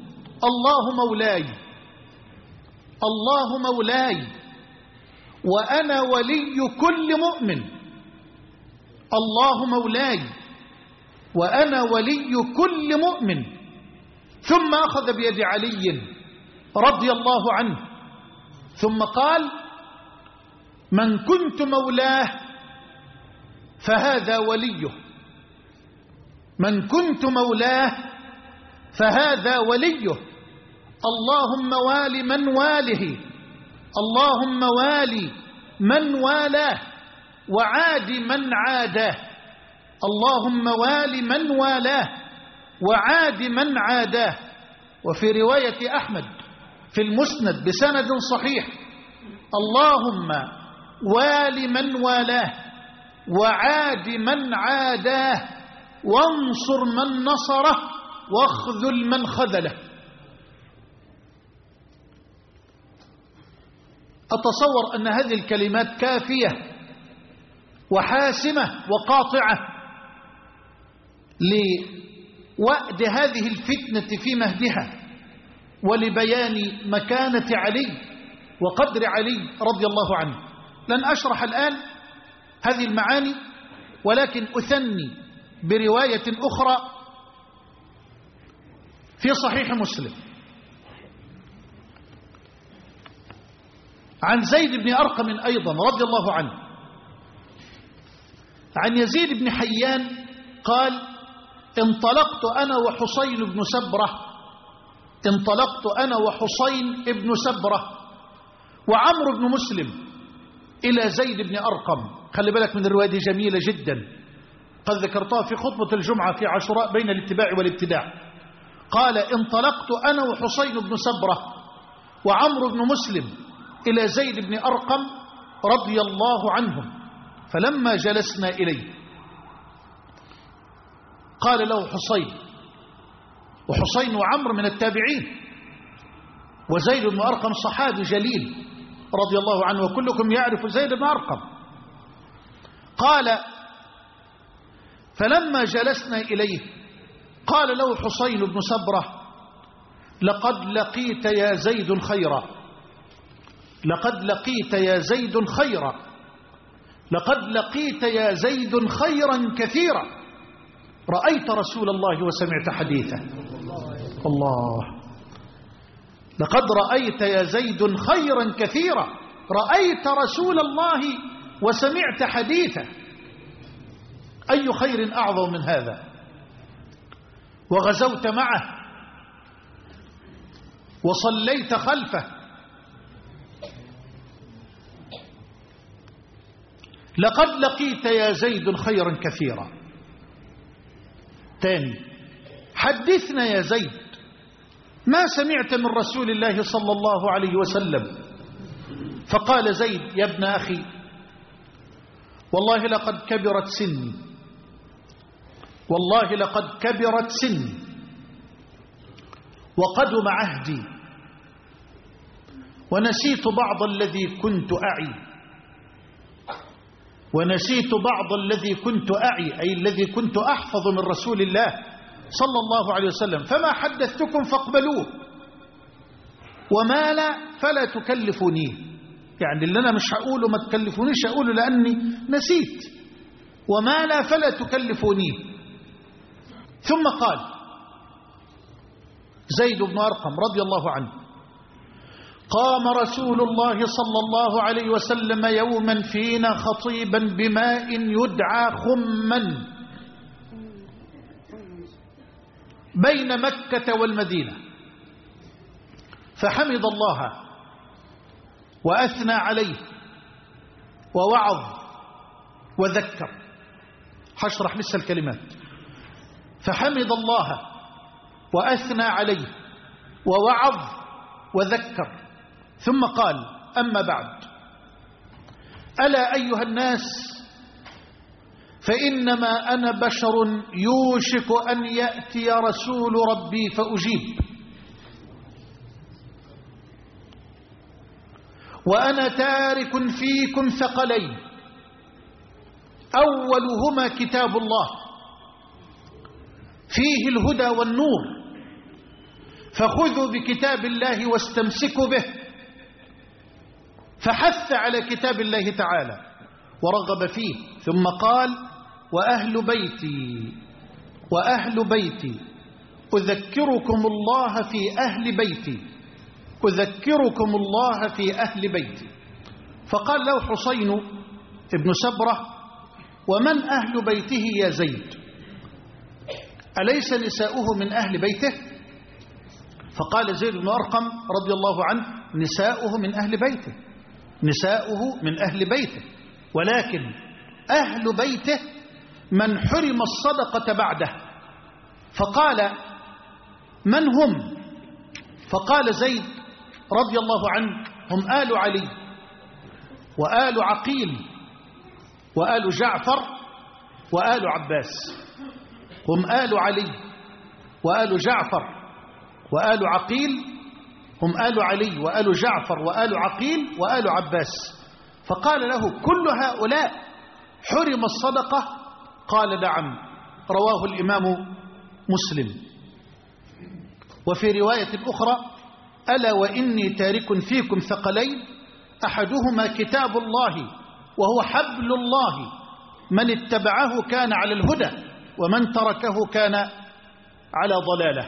الله مولاي وأنا ولي كل مؤمن، الله مولاي وأنا ولي كل مؤمن. ثم أخذ بيد علي رضي الله عنه ثم قال: من كنت مولاه فهذا وليه، من كنت مولاه فهذا وليه، اللهم وال من واله، اللهم والي من والاه وعاد من عاداه، اللهم وال من والاه وعاد من عاداه. وفي رواية أحمد في المسند بسند صحيح: اللهم وال من والاه وعاد من عاداه وانصر من نصره واخذل من خذله. أتصور أن هذه الكلمات كافية وحاسمة وقاطعة لوأد هذه الفتنة في مهدها، ولبيان مكانة علي وقدر علي رضي الله عنه. لن أشرح الآن هذه المعاني، ولكن أثني برواية أخرى في صحيح مسلم عن زيد بن أرقم أيضا رضي الله عنه، عن يزيد بن حيان قال: انطلقت أنا وحصين بن سبرة وعمرو بن مسلم إلى زيد بن أرقم. خلي بالك من الرواية دي جميلة جدا، قد ذكرتها في خطبة الجمعة في عاشوراء بين الاتباع والابتداع. قال: انطلقت أنا وحصين بن سبرة وعمرو بن مسلم إلى زيد بن أرقم رضي الله عنهم، فلما جلسنا إليه قال له حصين، وحصين وعمرو من التابعين، وزيد بن أرقم صحابي جليل رضي الله عنه، وكلكم يعرف زيد بن أرقم. قال: فلما جلسنا إليه قال له حصين بن سبرة: لقد لقيت يا زيد خيرا، لقد لقيت يا زيد خيرا، لقد لقيت يا زيد خيرا كثيرا، رأيت رسول الله وسمعت حديثه. الله، لقد رأيت يا زيد خيرا كثيرا، رأيت رسول الله وسمعت حديثه، أي خير أعظم من هذا؟ وغزوت معه وصليت خلفه، لقد لقيت يا زيد خيرا كثيرا. تاني: حدثنا يا زيد، ما سمعت من رسول الله صلى الله عليه وسلم؟ فقال زيد: يا ابن أخي، والله لقد كبرت سني، والله لقد كبرت سني وقدم عهدي، ونسيت بعض الذي كنت أعي، ونسيت بعض الذي كنت أعي، أي الذي كنت أحفظ من رسول الله صلى الله عليه وسلم: فما حدثتكم فاقبلوه، وما لا فلا تكلفونيه. يعني اللي أنا مش هقوله ما تكلفونيش أقوله لأني نسيت. وما لا فلا تكلفونيه. ثم قال زيد بن أرقم رضي الله عنه: قام رسول الله صلى الله عليه وسلم يوما فينا خطيبا بماء يدعى خما بين مكة والمدينة، فحمد الله وأثنى عليه ووعظ وذكر. هشرح لسه الكلمات. فحمد الله وأثنى عليه ووعظ وذكر، ثم قال: أما بعد، ألا أيها الناس، فإنما أنا بشر يوشك أن يأتي رسول ربي فأجيب، وأنا تارك فيكم ثقلين، أولهما كتاب الله فيه الهدى والنور، فخذوا بكتاب الله واستمسكوا به. فحث على كتاب الله تعالى ورغب فيه، ثم قال: وأهل بيتي أذكركم الله في أهل بيتي، أذكركم الله في أهل بيتي. فقال له حسين ابن سبرة: ومن أهل بيته يا زيد؟ أليس نساؤه من أهل بيته؟ فقال زيد بن أرقم رضي الله عنه: نساؤه من أهل بيته، نساؤه من أهل بيته، ولكن أهل بيته من حرم الصدقة بعده. فقال: من هم؟ فقال زيد رضي الله عنه: هم آل علي وآل عقيل وآل جعفر وآل عباس. هم آل علي وآل جعفر وآل عقيل، هم آل علي وآل جعفر وآل عقيل وآل عباس. فقال له: كل هؤلاء حرم الصدقة؟ قال: نعم. رواه الإمام مسلم. وفي رواية أخرى: ألا وإني تارك فيكم ثقلين، أحدهما كتاب الله وهو حبل الله، من اتبعه كان على الهدى ومن تركه كان على ضلاله.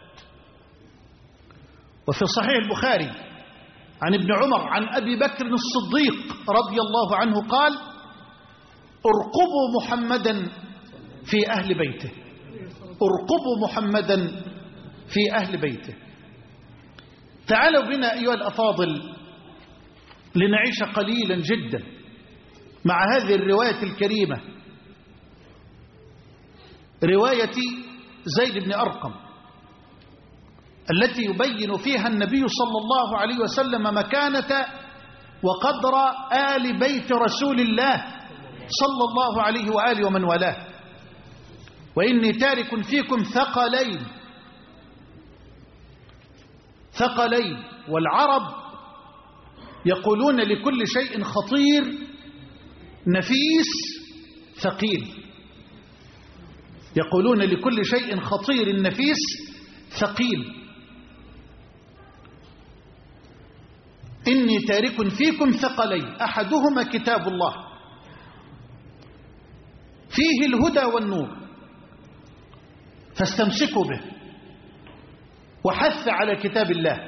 وفي صحيح البخاري عن ابن عمر عن أبي بكر الصديق رضي الله عنه قال: ارقبوا محمدا في أهل بيته، ارقبوا محمدا في أهل بيته. تعالوا بنا أيها الأفاضل لنعيش قليلا جدا مع هذه الرواية الكريمة، رواية زيد بن أرقم، التي يبين فيها النبي صلى الله عليه وسلم مكانة وقدر آل بيت رسول الله صلى الله عليه وآله ومن والاه. وإني تارك فيكم ثقلين. والعرب يقولون لكل شيء خطير نفيس ثقيل، يقولون لكل شيء خطير نفيس ثقيل. إني تارك فيكم ثقلين، أحدهما كتاب الله فيه الهدى والنور، فاستمسكوا به. وحث على كتاب الله،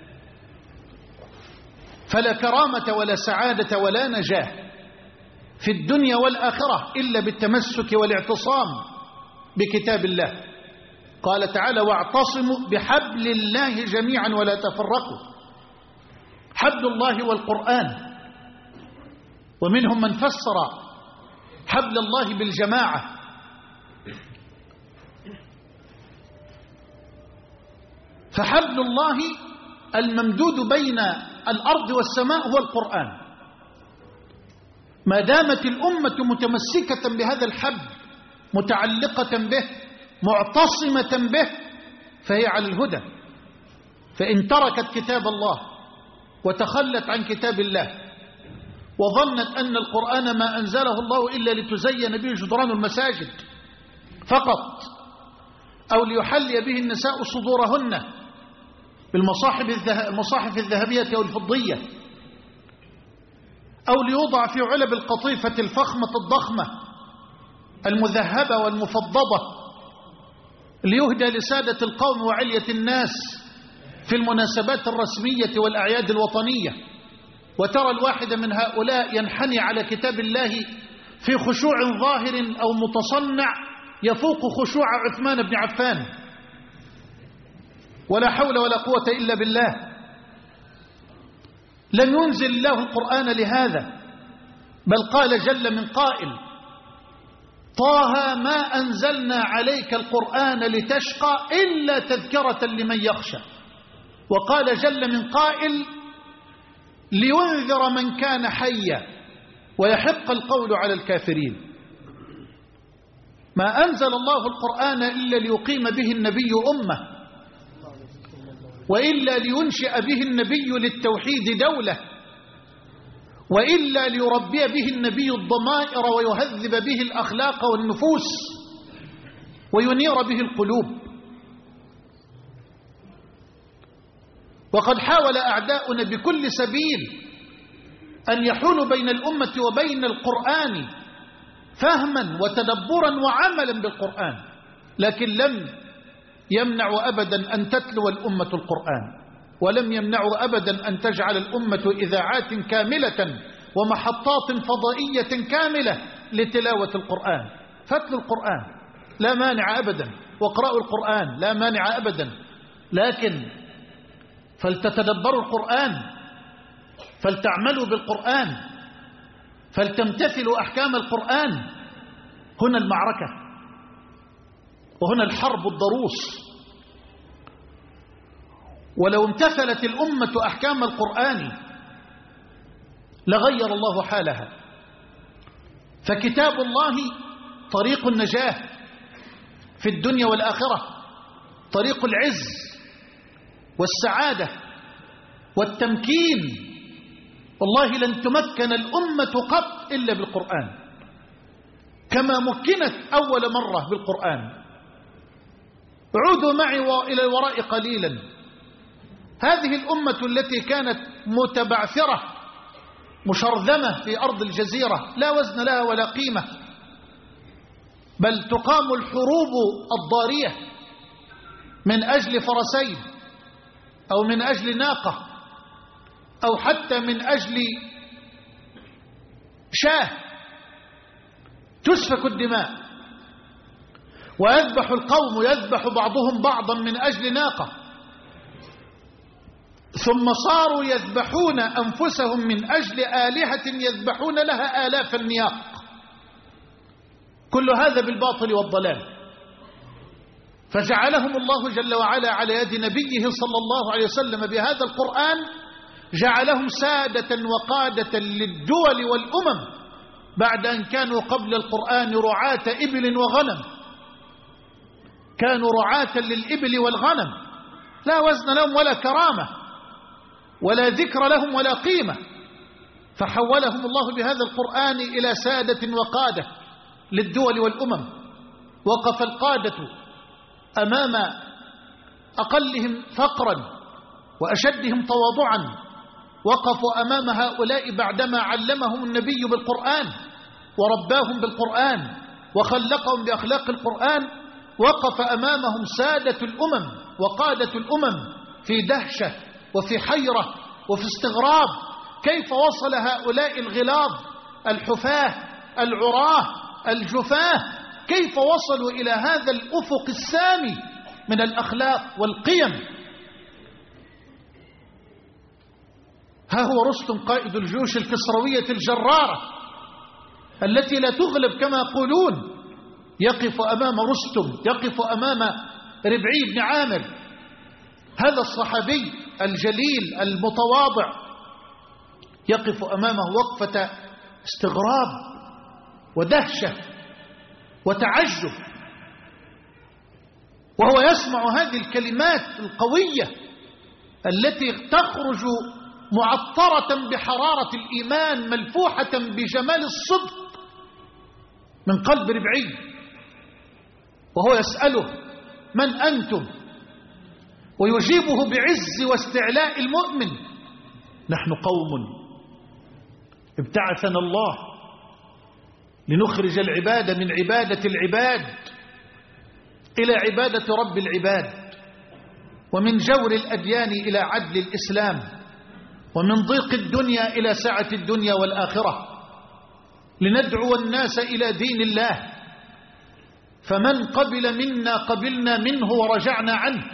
فلا كرامة ولا سعادة ولا نجاة في الدنيا والآخرة إلا بالتمسك والاعتصام بكتاب الله. قال تعالى: واعتصموا بحبل الله جميعا ولا تفرقوا. حبل الله والقرآن. ومنهم من فسر حبل الله بالجماعة، فحبل الله الممدود بين الأرض والسماء هو القرآن. ما دامت الأمة متمسكة بهذا الحبل، متعلقة به، معتصمة به، فهي على الهدى. فإن تركت كتاب الله وتخلت عن كتاب الله وظنت أن القرآن ما أنزله الله إلا لتزين به جدران المساجد فقط، أو ليحلي به النساء صدورهن بالمصاحف الذهبية والفضية، أو ليوضع في علب القطيفة الفخمة الضخمة المذهبة والمفضضة ليهدى لسادة القوم وعلية الناس في المناسبات الرسمية والأعياد الوطنية. وترى الواحد من هؤلاء ينحني على كتاب الله في خشوع ظاهر أو متصنع يفوق خشوع عثمان بن عفان، ولا حول ولا قوة إلا بالله. لم ينزل الله القرآن لهذا، بل قال جل من قائل: طه ما أنزلنا عليك القرآن لتشقى إلا تذكرة لمن يخشى. وقال جل من قائل: لينذر من كان حيا ويحق القول على الكافرين. ما أنزل الله القرآن إلا ليقيم به النبي أمة، وإلا لينشئ به النبي للتوحيد دولة، وإلا ليربي به النبي الضمائر ويهذب به الأخلاق والنفوس وينير به القلوب. وقد حاول أعداؤنا بكل سبيل أن يحولوا بين الأمة وبين القرآن فهما وتدبرا وعملا بالقرآن، لكن لم يمنعوا أبدا أن تتلو الأمة القرآن، ولم يمنعوا أبدا أن تجعل الأمة إذاعات كاملة ومحطات فضائية كاملة لتلاوة القرآن. فتلوا القرآن لا مانع أبدا، واقرأوا القرآن لا مانع أبدا، لكن فلتتدبروا القرآن، فلتعملوا بالقرآن، فلتمتثلوا أحكام القرآن. هنا المعركة، وهنا الحرب الضروس. ولو امتثلت الأمة أحكام القرآن لغير الله حالها. فكتاب الله طريق النجاة في الدنيا والآخرة، طريق العز والسعادة والتمكين. والله لن تمكن الأمة قط إلا بالقرآن، كما مكنت أول مرة بالقرآن. عودوا معي إلى الوراء قليلا. هذه الأمة التي كانت متبعثرة مشرذمة في أرض الجزيرة لا وزن لها ولا قيمة، بل تقام الحروب الضارية من أجل فرسين أو من أجل ناقة أو حتى من أجل شاه، تسفك الدماء ويذبح القوم، يذبح بعضهم بعضا من أجل ناقة، ثم صاروا يذبحون أنفسهم من أجل آلهة يذبحون لها آلاف النياق. كل هذا بالباطل والضلال. فجعلهم الله جل وعلا على يد نبيه صلى الله عليه وسلم بهذا القرآن، جعلهم سادة وقادة للدول والأمم، بعد أن كانوا قبل القرآن رعاة إبل وغنم. كانوا رعاة للإبل والغنم، لا وزن لهم ولا كرامة ولا ذكر لهم ولا قيمة. فحولهم الله بهذا القرآن إلى سادة وقادة للدول والأمم. وقف القادة أمام أقلهم فقرا وأشدهم تواضعا، وقفوا أمام هؤلاء بعدما علمهم النبي بالقرآن ورباهم بالقرآن وخلقهم بأخلاق القرآن. وقف أمامهم سادة الأمم وقادة الأمم في دهشة وفي حيرة وفي استغراب. كيف وصل هؤلاء الغلاظ الحفاة العراه الجفاه، كيف وصلوا إلى هذا الأفق السامي من الأخلاق والقيم؟ ها هو رستم قائد الجيوش الكسروية الجرارة التي لا تغلب كما يقولون، يقف أمام رستم، يقف أمام ربعي بن عامر، هذا الصحابي الجليل المتواضع، يقف أمامه وقفة استغراب ودهشة وتعجب، وهو يسمع هذه الكلمات القوية التي تخرج معطرة بحرارة الإيمان ملفوحة بجمال الصدق من قلب ربعي، وهو يسأله من أنتم؟ ويجيبه بعز واستعلاء المؤمن: نحن قوم ابتعثنا الله لنخرج العباد من عبادة العباد إلى عبادة رب العباد، ومن جور الأديان إلى عدل الإسلام، ومن ضيق الدنيا إلى سعة الدنيا والآخرة، لندعو الناس إلى دين الله، فمن قبل منا قبلنا منه ورجعنا عنه،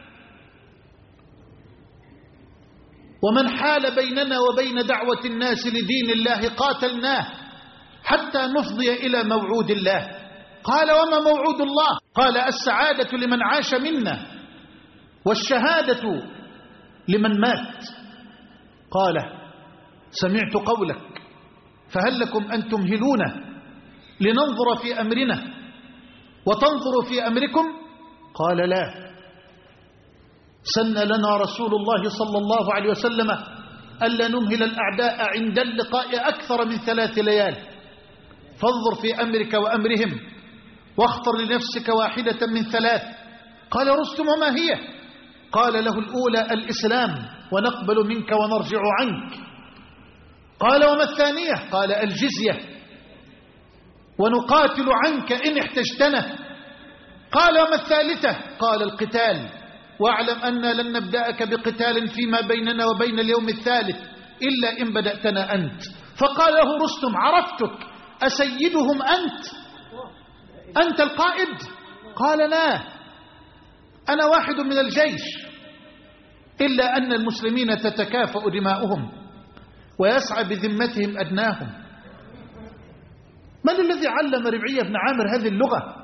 ومن حال بيننا وبين دعوة الناس لدين الله قاتلناه حتى نفضي إلى موعود الله. قال: وما موعود الله؟ قال: السعادة لمن عاش منا، والشهادة لمن مات. قال: سمعت قولك، فهل لكم أن تمهلونا لننظر في أمرنا وتنظروا في أمركم؟ قال: لا. سن لنا رسول الله صلى الله عليه وسلم ألا نمهل الأعداء عند اللقاء أكثر من 3 ليال، فانظر في أمرك وأمرهم واختر لنفسك واحدة من 3. قال رستم: وما هي؟ قال له: الأولى الإسلام، ونقبل منك ونرجع عنك. قال: وما الثانية؟ قال: الجزية، ونقاتل عنك إن احتجتنا. قال: وما الثالثة؟ قال: القتال، واعلم أن لن نبدأك بقتال فيما بيننا وبين اليوم الثالث إلا إن بدأتنا أنت. فقال له رستم: عرفتك، أسيدهم أنت؟ أنت القائد؟ قال: لا، أنا واحد من الجيش، إلا أن المسلمين تتكافأ دماؤهم ويسعى بذمتهم أدناهم. من الذي علم ربعي بن عامر هذه اللغة؟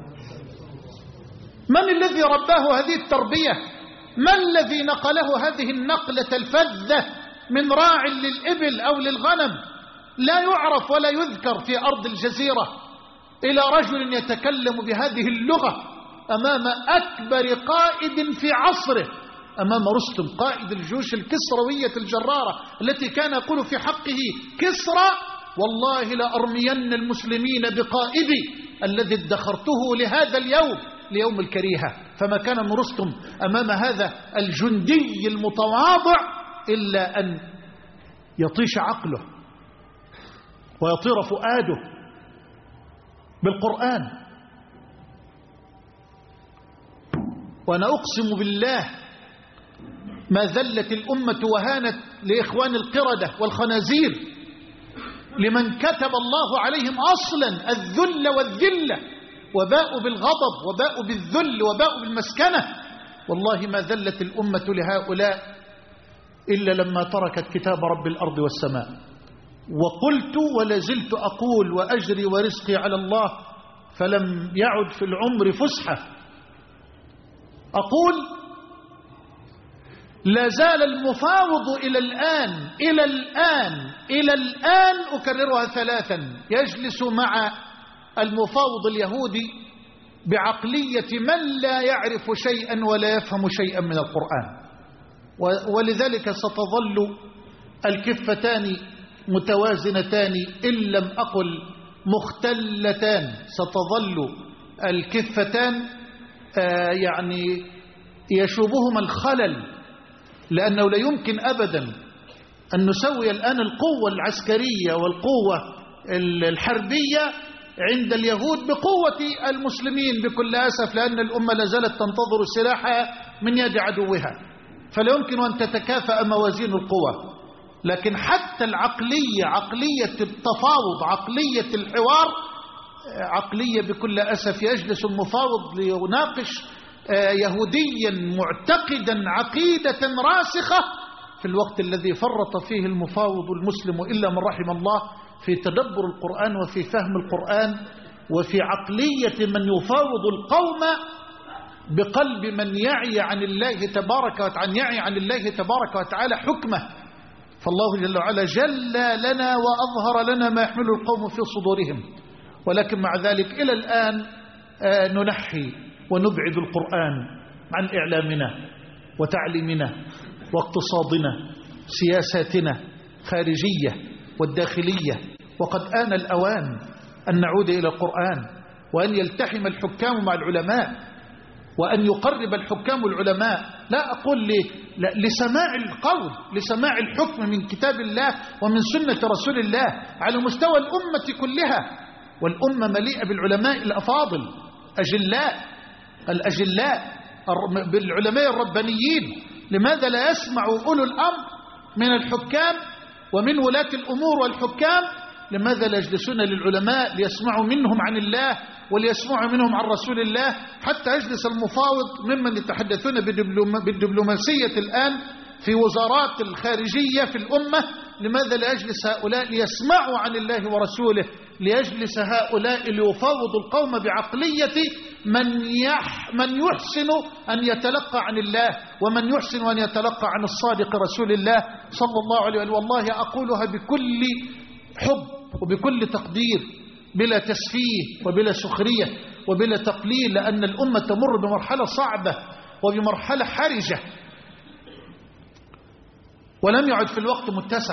من الذي رباه هذه التربية؟ من الذي نقله هذه النقلة الفذة من راع للإبل أو للغنم لا يعرف ولا يذكر في أرض الجزيرة إلى رجل يتكلم بهذه اللغة أمام أكبر قائد في عصره، أمام رستم قائد الجيوش الكسروية الجرارة التي كان يقول في حقه: كسرى والله لأرمين المسلمين بقائدي الذي ادخرته لهذا اليوم، ليوم الكريهة. فما كان من رستم أمام هذا الجندي المتواضع إلا أن يطيش عقله ويطير فؤاده بالقرآن. وأنا أقسم بالله ما ذلت الأمة وهانت لإخوان القردة والخنازير لمن كتب الله عليهم أصلا الذل والذلة، وباءوا بالغضب وباءوا بالذل وباءوا بالمسكنة. والله ما ذلت الأمة لهؤلاء إلا لما تركت كتاب رب الأرض والسماء. وقلت ولا زلت أقول: وأجري ورزقي على الله، فلم يعد في العمر فسحة. أقول: لا زال المفاوض إلى الآن أكررها 3 يجلس مع المفاوض اليهودي بعقلية من لا يعرف شيئا ولا يفهم شيئا من القرآن. ولذلك ستظل الكفتان متوازنتان إن لم أقل مختلتان. ستظل الكفتان يعني يشوبهما الخلل، لأنه لا يمكن أبدا أن نسوي الآن القوة العسكرية والقوة الحربية عند اليهود بقوة المسلمين بكل أسف، لأن الأمة لازالت تنتظر سلاحها من يد عدوها، فلا يمكن أن تتكافأ موازين القوى. لكن حتى العقلية، عقلية التفاوض، عقلية الحوار، عقلية بكل أسف يجلس المفاوض ليناقش يهوديا معتقدا عقيدة راسخة في الوقت الذي فرط فيه المفاوض المسلم إلا من رحم الله في تدبر القرآن وفي فهم القرآن وفي عقلية من يفاوض القوم بقلب من يعي عن الله تبارك وتعالى حكمه. فالله جل وعلا جلى لنا وأظهر لنا ما يحمل القوم في صدورهم، ولكن مع ذلك إلى الآن ننحي ونبعد القرآن عن إعلامنا وتعليمنا واقتصادنا، سياساتنا خارجية والداخلية. وقد آن الأوان أن نعود إلى القرآن، وأن يلتحم الحكام مع العلماء، وأن يقرب الحكام والعلماء، لا أقول لا، لسماع القول، لسماع الحكم من كتاب الله ومن سنة رسول الله على مستوى الأمة كلها. والأمة مليئة بالعلماء الأفاضل الأجلاء بالعلماء الربانيين. لماذا لا يسمع أولو الأمر من الحكام ومن ولاة الأمور والحكام؟ لماذا لا يجلسون للعلماء ليسمعوا منهم عن الله وليسمعوا منهم عن رسول الله؟ حتى يجلس المفاوض ممن يتحدثون بالدبلوماسية الآن في وزارات الخارجية في الأمة، لماذا لا يجلس هؤلاء ليسمعوا عن الله ورسوله؟ ليجلس هؤلاء ليفاوضوا القوم بعقلية من يحسن أن يتلقى عن الله، ومن يحسن أن يتلقى عن الصادق رسول الله صلى الله عليه وسلم. والله أقولها بكل حب وبكل تقدير، بلا تسفيه وبلا سخرية وبلا تقليل، لأن الأمة تمر بمرحلة صعبة وبمرحلة حرجة، ولم يعد في الوقت متسع.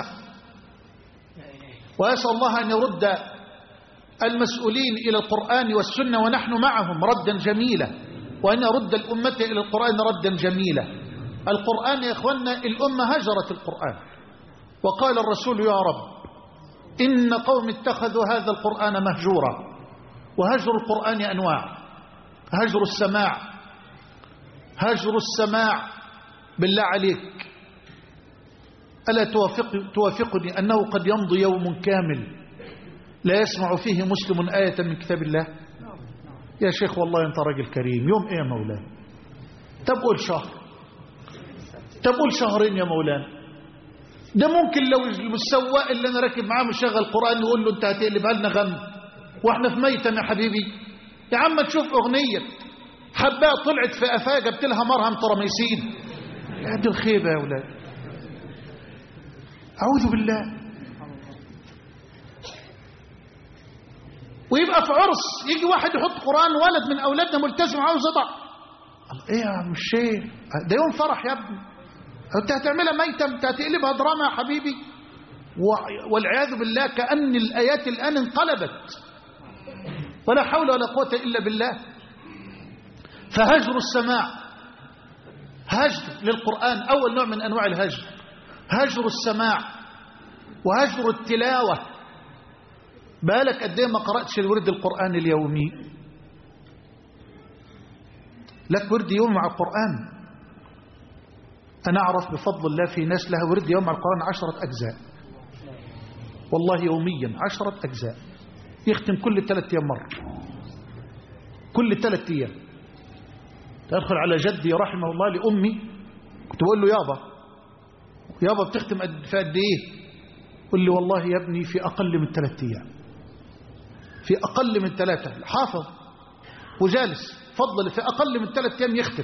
وأسأل الله أن يرد المسؤولين إلى القرآن والسنة ونحن معهم ردا جميلا، وأن يرد الأمة إلى القرآن ردا جميلا. القرآن يا إخوانا، الأمة هجرت القرآن، وقال الرسول يا رب إن قوم اتخذوا هذا القرآن مهجورا. وهجر القرآن أنواع: هجر السماع، هجر السماع بالله عليك ألا توافقني أنه قد يمضي يوم كامل لا يسمع فيه مسلم آية من كتاب الله؟ يا شيخ والله أنت راجل كريم، يوم إيه يا مولانا؟ تقول شهر، تقول شهرين يا مولانا. ده ممكن لو السواق اللي أنا راكب معاه مشغل قرآن يقول له أنت هتقلبها لنا غم وإحنا في ميتم يا حبيبي. يا عم تشوف أغنية حباء طلعت في أفاق جبت لها مرهم ترميسين، يا دي الخيبة يا أولاد، أعوذ بالله. ويبقى في عرس يجي واحد يحط قرآن، ولد من أولادنا ملتزم عاوز يضع. إيه يا عم الشيخ، ده يوم فرح يا ابني، أنت هتعملها ميتم، أنت هتقلبها دراما يا حبيبي. والعياذ بالله كأن الآيات الآن انقلبت، ولا حول ولا قوة إلا بالله. فهجر السماع هجر للقرآن، أول نوع من أنواع الهجر هجر السماع وهجر التلاوة. بالك قد ايه ما قرأتش الورد القرآن اليومي؟ لك ورد يوم مع القرآن. أنا أعرف بفضل الله في ناس لها ورد يوم مع القرآن 10 أجزاء، والله يوميا 10 أجزاء، يختم كل 3 أيام مرة، كل 3 أيام. تدخل على جدي رحمه الله لأمي، كنت بقول له يابا بتختم في قد ايه؟ قل لي والله يا ابني في أقل من 3 أيام، في أقل من 3. حافظ وجالس فضل في أقل من 3 أيام يختم.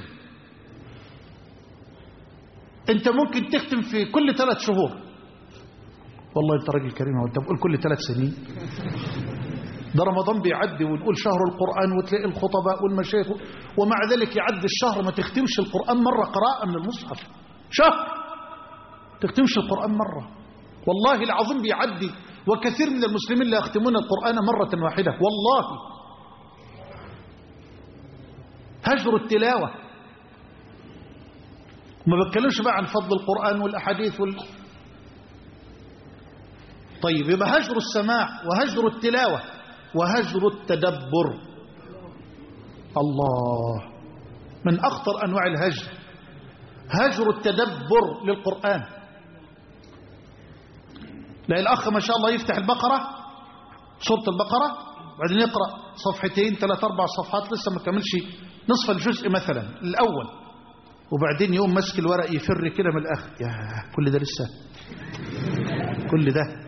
أنت ممكن تختم في كل 3 شهور. والله أنت راجل كريم، وأنت بقول كل 3 سنين. ده رمضان بيعدي ونقول شهر القرآن وتلاقي الخطباء والمشايخ، ومع ذلك يعدي الشهر ما تختمش القرآن مرة قراءة من المصحف. شهر تختمش القرآن مرة، والله العظيم بيعدي. وكثير من المسلمين لا يختمون القرآن مرة واحدة والله. هجر التلاوة، ما بتكلمش بقى عن فضل القرآن والأحاديث طيب، يبقى هجر السماع وهجر التلاوة وهجر التدبر. الله، من أخطر أنواع الهجر هجر التدبر للقرآن. لا الأخ ما شاء الله يفتح البقرة، سورة البقرة، بعدين يقرأ 2 3 4 صفحات لسه ما كملش نصف الجزء مثلا الأول، وبعدين يقوم مسك الورق يفر كده من الآخر. يا كل ده لسه، كل ده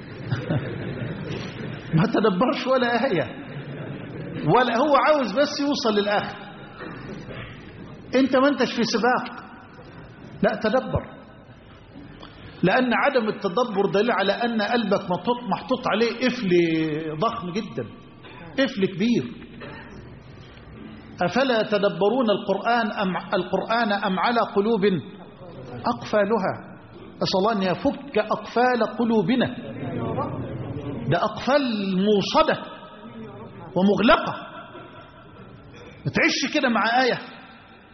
ما تدبرش ولا آية، ولا هو عاوز بس يوصل للآخر. انت ما انتش في سباق، لا تدبر. لأن عدم التدبر دليل على أن قلبك محطوط عليه قفل ضخم جدا، قفل كبير. أفلا يتدبرون القرآن أم على قلوب أقفالها؟ أسأل الله أن يفك أقفال قلوبنا. ده أقفال موصدة ومغلقة، ما تعيش كده مع آية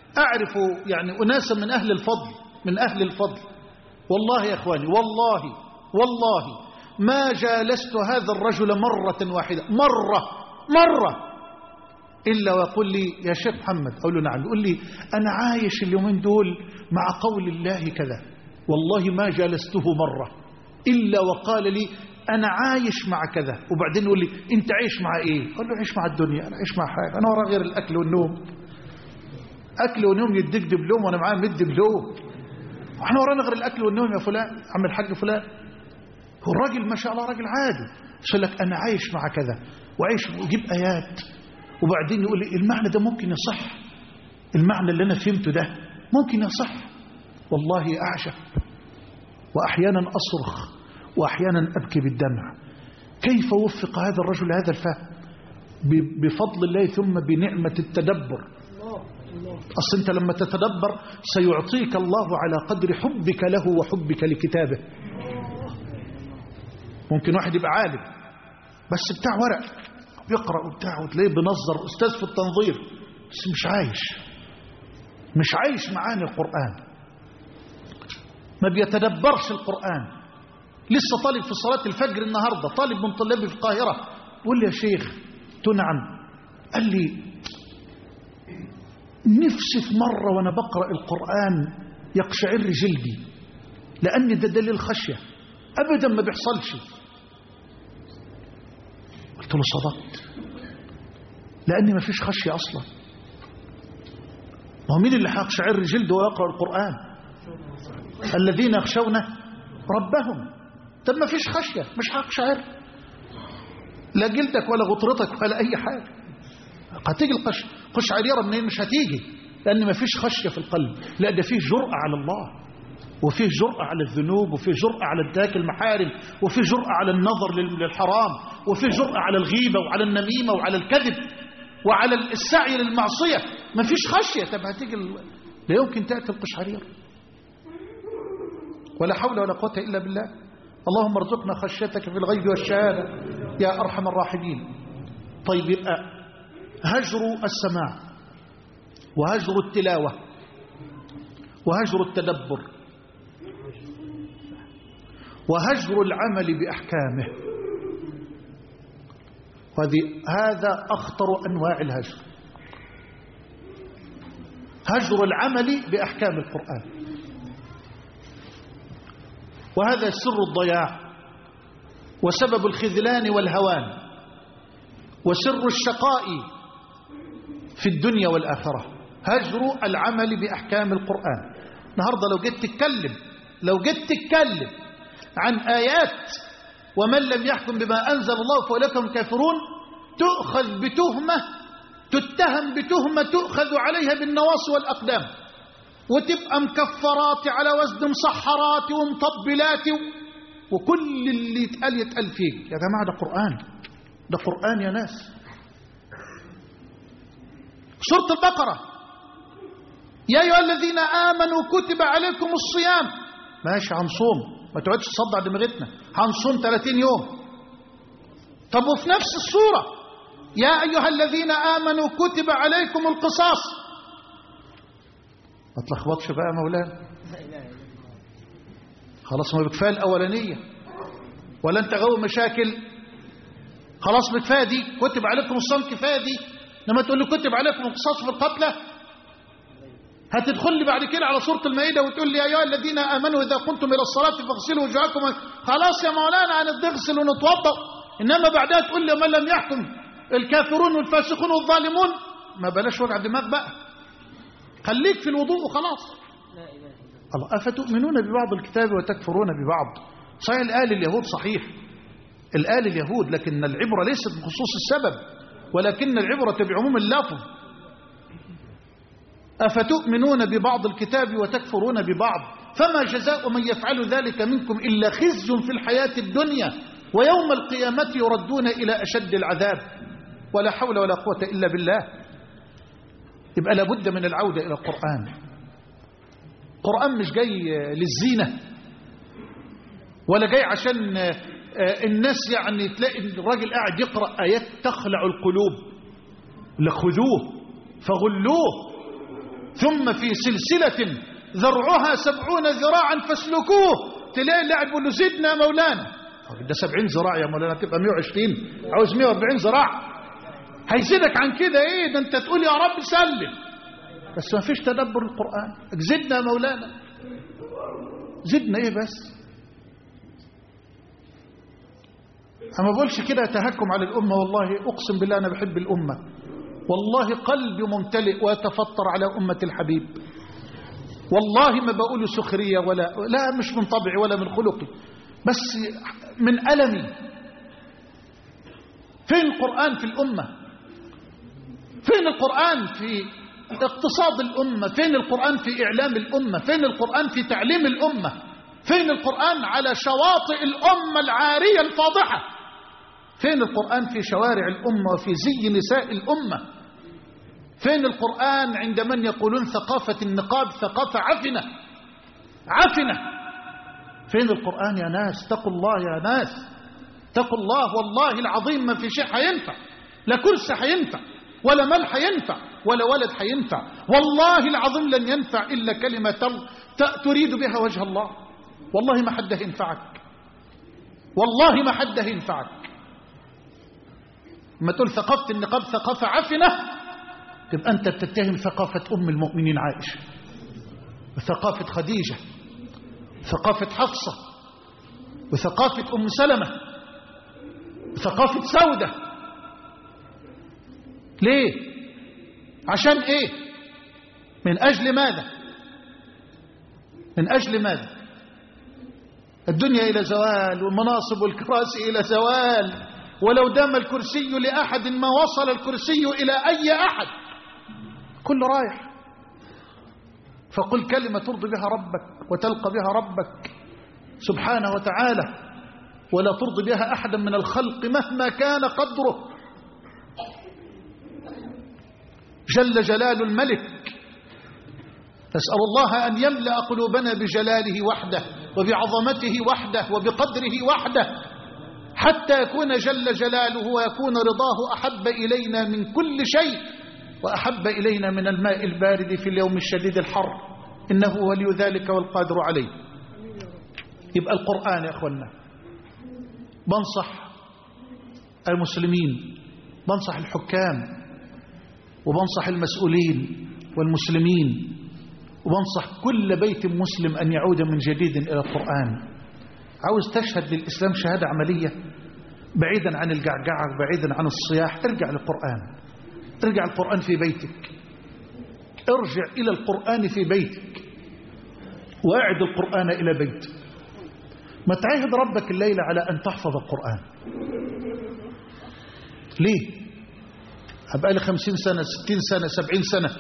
أعرف يعني أناسا من أهل الفضل والله يا إخواني، والله ما جالست هذا الرجل مرة واحدة مرة إلا ويقول لي يا شيخ محمد، أقول له نعم، يقول لي أنا عايش اليومين دول مع قول الله كذا. والله ما جالسته مرة إلا وقال لي أنا عايش مع كذا. وبعدين يقول لي أنت عايش مع إيه؟ أقول له عايش مع الدنيا، أنا عايش مع حاجة، أنا وراء غير الأكل والنوم. أكل ونوم يديك دبلوم وأنا معاه 100 دبلوم. احنا ورانا غير الأكل والنوم يا فلان، عم الحاج فلان. هو الراجل ما شاء الله راجل عادي، يقول لك أنا عايش مع كذا وعايش، ويجيب آيات. وبعدين يقول لي المعنى ده ممكن يصح، المعنى اللي أنا فهمته ده ممكن يصح. والله أعجب، وأحيانا أصرخ وأحيانا أبكي بالدمع. كيف وفق هذا الرجل هذا الفهم؟ بفضل الله ثم بنعمة التدبر. أصل أنت لما تتدبر سيعطيك الله على قدر حبك له وحبك لكتابه. ممكن واحد يبقى عالم بس بتاع ورق يقرأ وبتاع، وتلاقيه بنظر أستاذ في التنظير، بس مش عايش معاني القرآن، ما بيتدبرش القرآن. لسه طالب في صلاة الفجر النهاردة، طالب من طلابي في القاهرة، قول لي يا شيخ نعم، قال لي نفسي في مرة وأنا بقرأ القرآن يقشعر جلدي، لأن ده دليل خشية، أبدا ما بيحصلش. قلت له صدقت، لأن ما فيش خشية أصلا. ما هو مين اللي هيقشعر جلده ويقرأ القرآن؟ الذين يخشون ربهم. طب ما فيش خشية، مش هيقشعر لا جلدك ولا غطرتك ولا أي حاجة. هتيجي القشعريرة منين؟ مش هتيجي، لأن ما فيش خشية في القلب. لا، ده فيه جرأة على الله، وفيه جرأة على الذنوب، وفيه جرأة على انتهاك المحارم، وفيه جرأة على النظر للحرام، وفيه جرأة على الغيبة وعلى النميمة وعلى الكذب وعلى السعي للمعصية. ما فيش خشية. طب هتيجي لا يمكن تأتي القشعريرة. ولا حول ولا قوة إلا بالله. اللهم ارزقنا خشيتك في الغيب والشهادة يا أرحم الراحمين. طيب، يبقى هجر السماع وهجر التلاوة وهجر التدبر وهجر العمل بأحكامه، هذا أخطر أنواع الهجر. هجر العمل بأحكام القرآن، وهذا سر الضياع وسبب الخذلان والهوان وسر الشقاء في الدنيا والآخرة. هجر العمل بأحكام القرآن. النهاردة لو جيت تتكلم عن آيات ومن لم يحكم بما أنزل الله فأولئك هم الكافرون، تؤخذ بتهمة، تتهم بتهمة تؤخذ عليها بالنواصي والأقدام، وتبقى مكفرات على وزن مسحرات ومطبلات، وكل اللي يتقال فيك. يا جماعة ده قرآن يا ناس. سورة البقرة: يا أيها الذين آمنوا كتب عليكم الصيام. ماشي، هنصوم، ما تقعدش تصدع دماغتنا، هنصوم 30 يوم. طب وفي نفس السورة: يا أيها الذين آمنوا كتب عليكم القصاص. ما تلخبطش بقى يا مولانا، خلاص ما بكفاية الأولانية ولا أنت غاوي مشاكل؟ خلاص بكفاية دي، كتب عليكم الصوم كفاية دي. لما تقول لي كتب عليكم القصاص في القتلى، هتدخل لي بعد كده على سورة المائدة وتقول لي يا أيها الذين آمنوا إذا قمتم إلى الصلاة فاغسلوا وجوهكم. خلاص يا مولانا هنغسل ونتوضأ، إنما بعدها تقول لي من لم يحكم الكافرون والفاسقون والظالمون. ما بلاش وجع دماغ بقى، خليك في الوضوء وخلاص. الله: أفتؤمنون ببعض الكتاب وتكفرون ببعض. صحيح الآل اليهود، صحيح الآل اليهود، لكن العبرة ليست بخصوص السبب، ولكن العبرة بعموم اللفظ. أفتؤمنون ببعض الكتاب وتكفرون ببعض، فما جزاء من يفعل ذلك منكم إلا خزي في الحياة الدنيا ويوم القيامة يردون إلى أشد العذاب. ولا حول ولا قوة إلا بالله. يبقى لابد من العودة إلى القرآن. القرآن مش جاي للزينة ولا جاي عشان الناس يعني تلاقي الراجل قاعد يقرأ آيات تخلع القلوب. لخذوه فغلوه ثم في سلسلة ذرعها 70 ذراعا فاسلكوه. تلاقي اللاعب يقول له زدنا مولانا، ده 70 ذراع يا مولانا تبقى 120، عاوز 140 ذراع، هيزيدك عن كده ايه؟ ده انت تقول يا رب سلم، بس ما فيش تدبر القرآن. زدنا مولانا، زدنا ايه بس؟ أما بقولش كده تهكم على الأمة، والله أقسم بالله أنا بحب الأمة، والله قلبي ممتلئ ويتفطر على أمة الحبيب، والله ما بقول سخرية لا مش من طبعي ولا من خلقي، بس من ألمي. فين القرآن في الأمة؟ فين القرآن في اقتصاد الأمة؟ فين القرآن في إعلام الأمة؟ فين القرآن في تعليم الأمة؟ فين القرآن على شواطئ الأمة العارية الفاضحة؟ فين القرآن في شوارع الأمة وفي زي نساء الأمة؟ فين القرآن عند من يقولون ثقافة النقاب ثقافة عفنة عفنة؟ فين القرآن يا ناس؟ اتقوا الله يا ناس، اتقوا الله. والله العظيم ما في شيء حينفع، لا كرسي حينفع ولا مال حينفع ولا ولد حينفع، والله العظيم لن ينفع إلا كلمة تريد بها وجه الله. والله ما حد ينفعك، والله ما حد ينفعك. ما تقول ثقافة النقاب ثقافة عفنة، تبقى أنت بتتهم ثقافة أم المؤمنين عائشة، وثقافة خديجة، وثقافة حفصة، وثقافة أم سلمة، وثقافة سودة. ليه؟ عشان إيه؟ من أجل ماذا؟ من أجل ماذا؟ الدنيا إلى زوال، والمناصب والكراسي إلى زوال، ولو دام الكرسي لأحد ما وصل الكرسي إلى أي أحد، كل رايح. فقل كلمة ترضي بها ربك وتلقى بها ربك سبحانه وتعالى، ولا ترضي بها أحدا من الخلق مهما كان قدره. جل جلال الملك، نسأل الله أن يملأ قلوبنا بجلاله وحده وبعظمته وحده وبقدره وحده، حتى يكون جل جلاله ويكون رضاه أحب إلينا من كل شيء، وأحب إلينا من الماء البارد في اليوم الشديد الحر، إنه ولي ذلك والقادر عليه. يبقى القرآن يا أخوانا، بنصح المسلمين، بنصح الحكام، وبنصح المسؤولين والمسلمين، وبنصح كل بيت مسلم أن يعود من جديد إلى القرآن. عاوز تشهد للإسلام شهادة عملية بعيدا عن الجعجعة وبعيدا عن الصياح، ارجع للقرآن، ارجع القرآن في بيتك، ارجع إلى القرآن في بيتك، واعد القرآن إلى بيتك. ما تعاهد ربك الليلة على أن تحفظ القرآن. ليه؟ أبقى لي 50 سنة 60 سنة 70 سنة.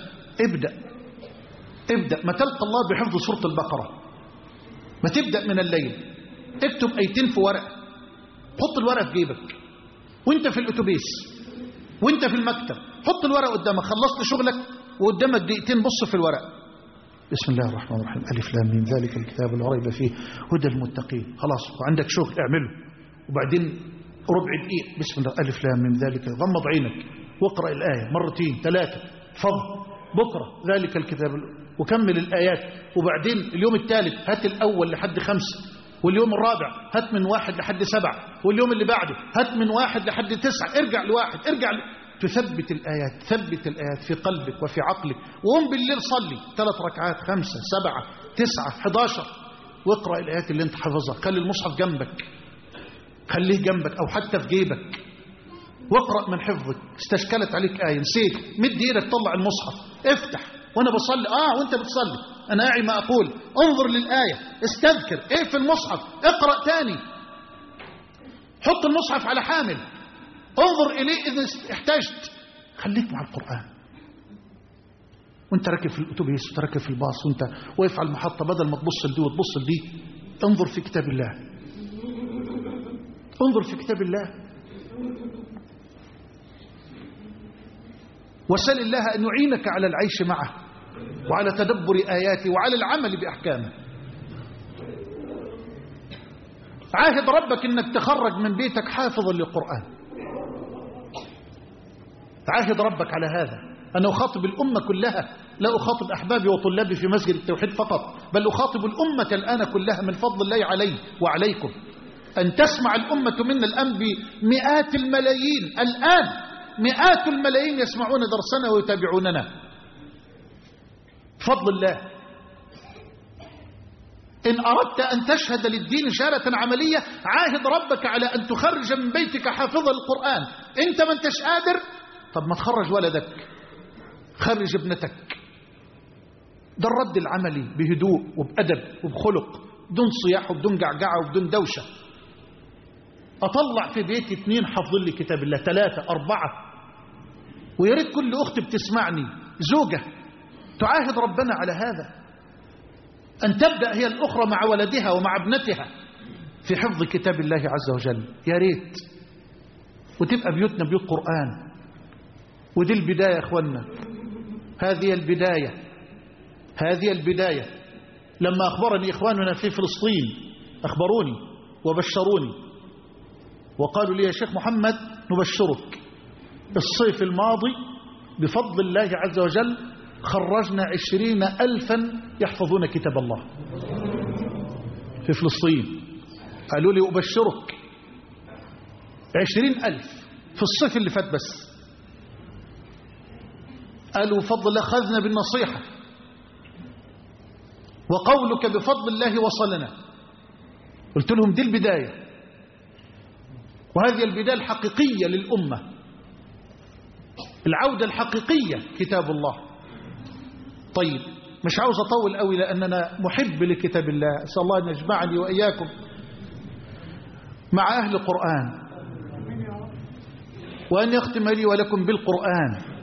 ابدأ ما تلقى الله بحفظ سورة البقرة، ما تبدأ من الليل. اكتب آيتين في ورقة، حط الورقة في جيبك وانت في الأتوبيس وانت في المكتب، حط الورقة قدامك، خلصت شغلك وقدامك دقيقتين بص في الورقة. بسم الله الرحمن الرحيم، ألف لام ميم ذلك الكتاب لا ريب فيه هدى المتقين. خلاص، وعندك شغل اعمله، وبعدين ربع دقيقة بسم الله ألف لام ميم ذلك، غمض عينك واقرأ الآية مرتين 3، فضل بكرة ذلك الكتاب، وكمل الآيات. وبعدين اليوم الثالث هات الأول لحد 5، واليوم الرابع هات من 1 لحد 7، واليوم اللي بعده هات من 1 لحد 9. ارجع ل1، تثبت الآيات، ثبت الآيات في قلبك وفي عقلك. وقوم بالليل صلي 3 ركعات 5 7 9 11، واقرأ الآيات اللي انت حافظها. خلي المصحف جنبك، خليه جنبك أو حتى في جيبك، واقرأ من حفظك. استشكلت عليك آية نسيت، مد ايدك طلع المصحف، افتح وانا بصلي وانت بتصلي انا قاعد ما اقول، انظر للآية، استذكر ايه في المصحف، اقرأ تاني، حط المصحف على حامل، انظر اليه اذا احتجت. خليك مع القرآن وانت راكب في الاتوبيس، وانت راكب في الباص، وانت واقف على المحطة، بدل ما تبص لدي وتبص لدي، انظر في كتاب الله، انظر في كتاب الله، وسل الله أن يعينك على العيش معه وعلى تدبر آياته وعلى العمل بأحكامه. عاهد ربك أنك تخرج من بيتك حافظا للقرآن، عاهد ربك على هذا. أنا أخاطب الأمة كلها لا أخاطب أحبابي وطلابي في مسجد التوحيد فقط، بل أخاطب الأمة الآن كلها من فضل الله علي وعليكم، أن تسمع الأمة منا الآن بمئات الملايين، الآن مئات الملايين يسمعون درسنا ويتابعوننا بفضل الله. إن أردت أن تشهد للدين شهادة عملية عاهد ربك على أن تخرج من بيتك حافظا القرآن. أنت ما انتش قادر، طب ما تخرج ولدك، خرج ابنتك. ده الرد العملي بهدوء وبأدب وبخلق، بدون صياح وبدون جعجعة وبدون دوشة. أطلع في بيتي 2 حافظين لي كتاب الله، 3 4، ويا ريت كل أخت بتسمعني زوجة تعاهد ربنا على هذا، أن تبدأ هي الأخرى مع ولدها ومع ابنتها في حفظ كتاب الله عز وجل، يا ريت، وتبقى بيوتنا بيوت قرآن. ودي البداية يا أخوانا، هذه البداية، هذه البداية. لما أخبرني إخواننا في فلسطين أخبروني وبشروني وقالوا لي يا شيخ محمد نبشرك، الصيف الماضي بفضل الله عز وجل خرجنا 20,000 يحفظون كتاب الله في فلسطين. قالوا لي أبشرك 20,000 في الصيف اللي فات بس. قالوا بفضل الله خذنا بالنصيحة، وقولك بفضل الله وصلنا. قلت لهم دي البداية، وهذه البداية الحقيقية للأمة، العودة الحقيقية كتاب الله. طيب مش عاوز أطول قوي لأننا محب لكتاب الله، أسأل الله أن يجمعني وإياكم مع أهل القرآن، وأن يختم لي ولكم بالقرآن،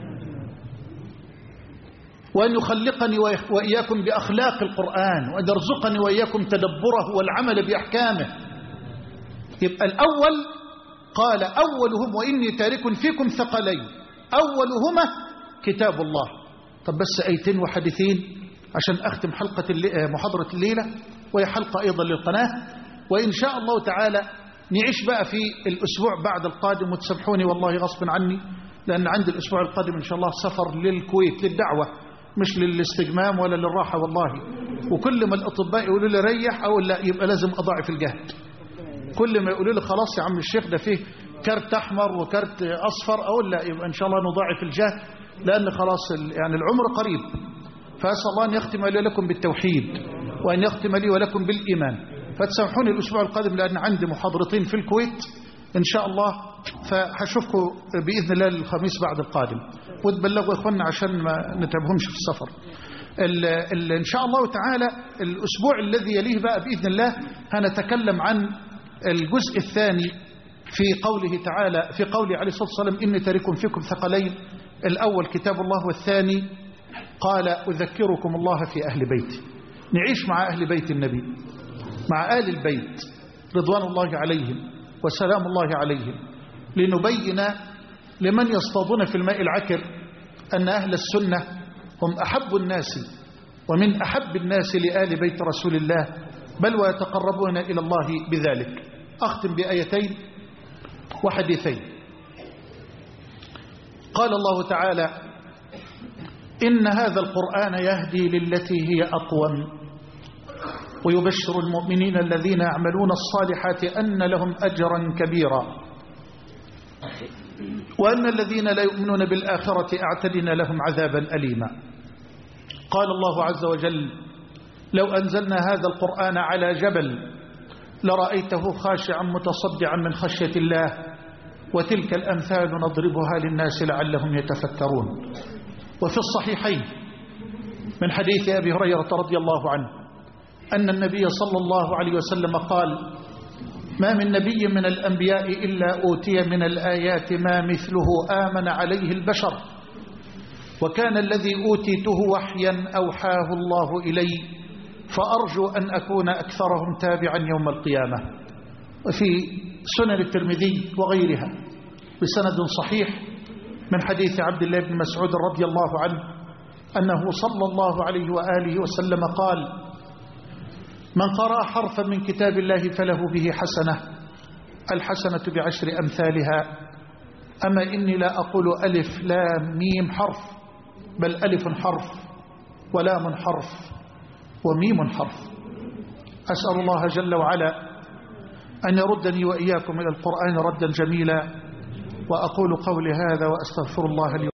وأن يخلقني وإياكم بأخلاق القرآن، وأن يرزقني وإياكم تدبره والعمل بأحكامه. يبقى الأول قال أولهم وإني تارك فيكم ثقلين، أولهما كتاب الله. طب بس آيتين وحديثين عشان أختم حلقة محاضرة الليلة، وهي حلقة أيضا للقناة، وإن شاء الله تعالى نعيش بقى في الأسبوع بعد القادم. وتسامحوني والله غصب عني، لأن عندي الأسبوع القادم إن شاء الله سفر للكويت للدعوة، مش للاستجمام ولا للراحة والله. وكل ما الأطباء يقولوا لي ريح أقول لا، يبقى لازم أضاعف الجهد. كل ما يقولوا لي خلاص يا عم الشيخ ده فيه كارت أحمر وكارت أصفر أقول لا، يبقى إن شاء الله نضاعف الجهد، لأن خلاص يعني العمر قريب. فأسأل الله أن يختم لي ولكم بالتوحيد، وأن يختم لي ولكم بالإيمان. فتسامحوني الأسبوع القادم لأن عندي محاضرتين في الكويت إن شاء الله، فهشوفكم بإذن الله الخميس بعد القادم، وتبلغوا إخواننا عشان ما نتعبهمش في السفر. إن شاء الله تعالى الأسبوع الذي يليه بقى بإذن الله هنتكلم عن الجزء الثاني في قوله تعالى، في قوله عليه الصلاة والسلام إني تارك فيكم ثقلين. الأول كتاب الله، والثاني قال أذكركم الله في أهل بيتي. نعيش مع أهل بيت النبي، مع آل البيت رضوان الله عليهم وسلام الله عليهم، لنبين لمن يصطادون في الماء العكر أن أهل السنة هم أحب الناس ومن أحب الناس لآل بيت رسول الله، بل ويتقربون إلى الله بذلك. أختم بآيتين وحديثين. قال الله تعالى إن هذا القرآن يهدي للتي هي أقوم ويبشر المؤمنين الذين يعملون الصالحات أن لهم أجرا كبيرا وأن الذين لا يؤمنون بالآخرة أعتدنا لهم عذابا أليما. قال الله عز وجل لو أنزلنا هذا القرآن على جبل لرأيته خاشعا متصدعا من خشية الله وتلك الأمثال نضربها للناس لعلهم يتفكرون. وفي الصحيحين من حديث أبي هريرة رضي الله عنه أن النبي صلى الله عليه وسلم قال ما من نبي من الأنبياء إلا أوتي من الآيات ما مثله آمن عليه البشر وكان الذي أوتيته وحيا أوحاه الله إلي فأرجو أن أكون أكثرهم تابعا يوم القيامة. وفي سنن الترمذي وغيرها بسند صحيح من حديث عبد الله بن مسعود رضي الله عنه أنه صلى الله عليه وآله وسلم قال من قرأ حرفا من كتاب الله فله به حسنة الحسنة بعشر أمثالها أما إني لا أقول ألف لام ميم حرف بل ألف حرف ولام حرف وميم حرف. أسأل الله جل وعلا أن يردني وإياكم إلى القرآن ردا جميلا، وأقول قولي هذا وأستغفر الله لي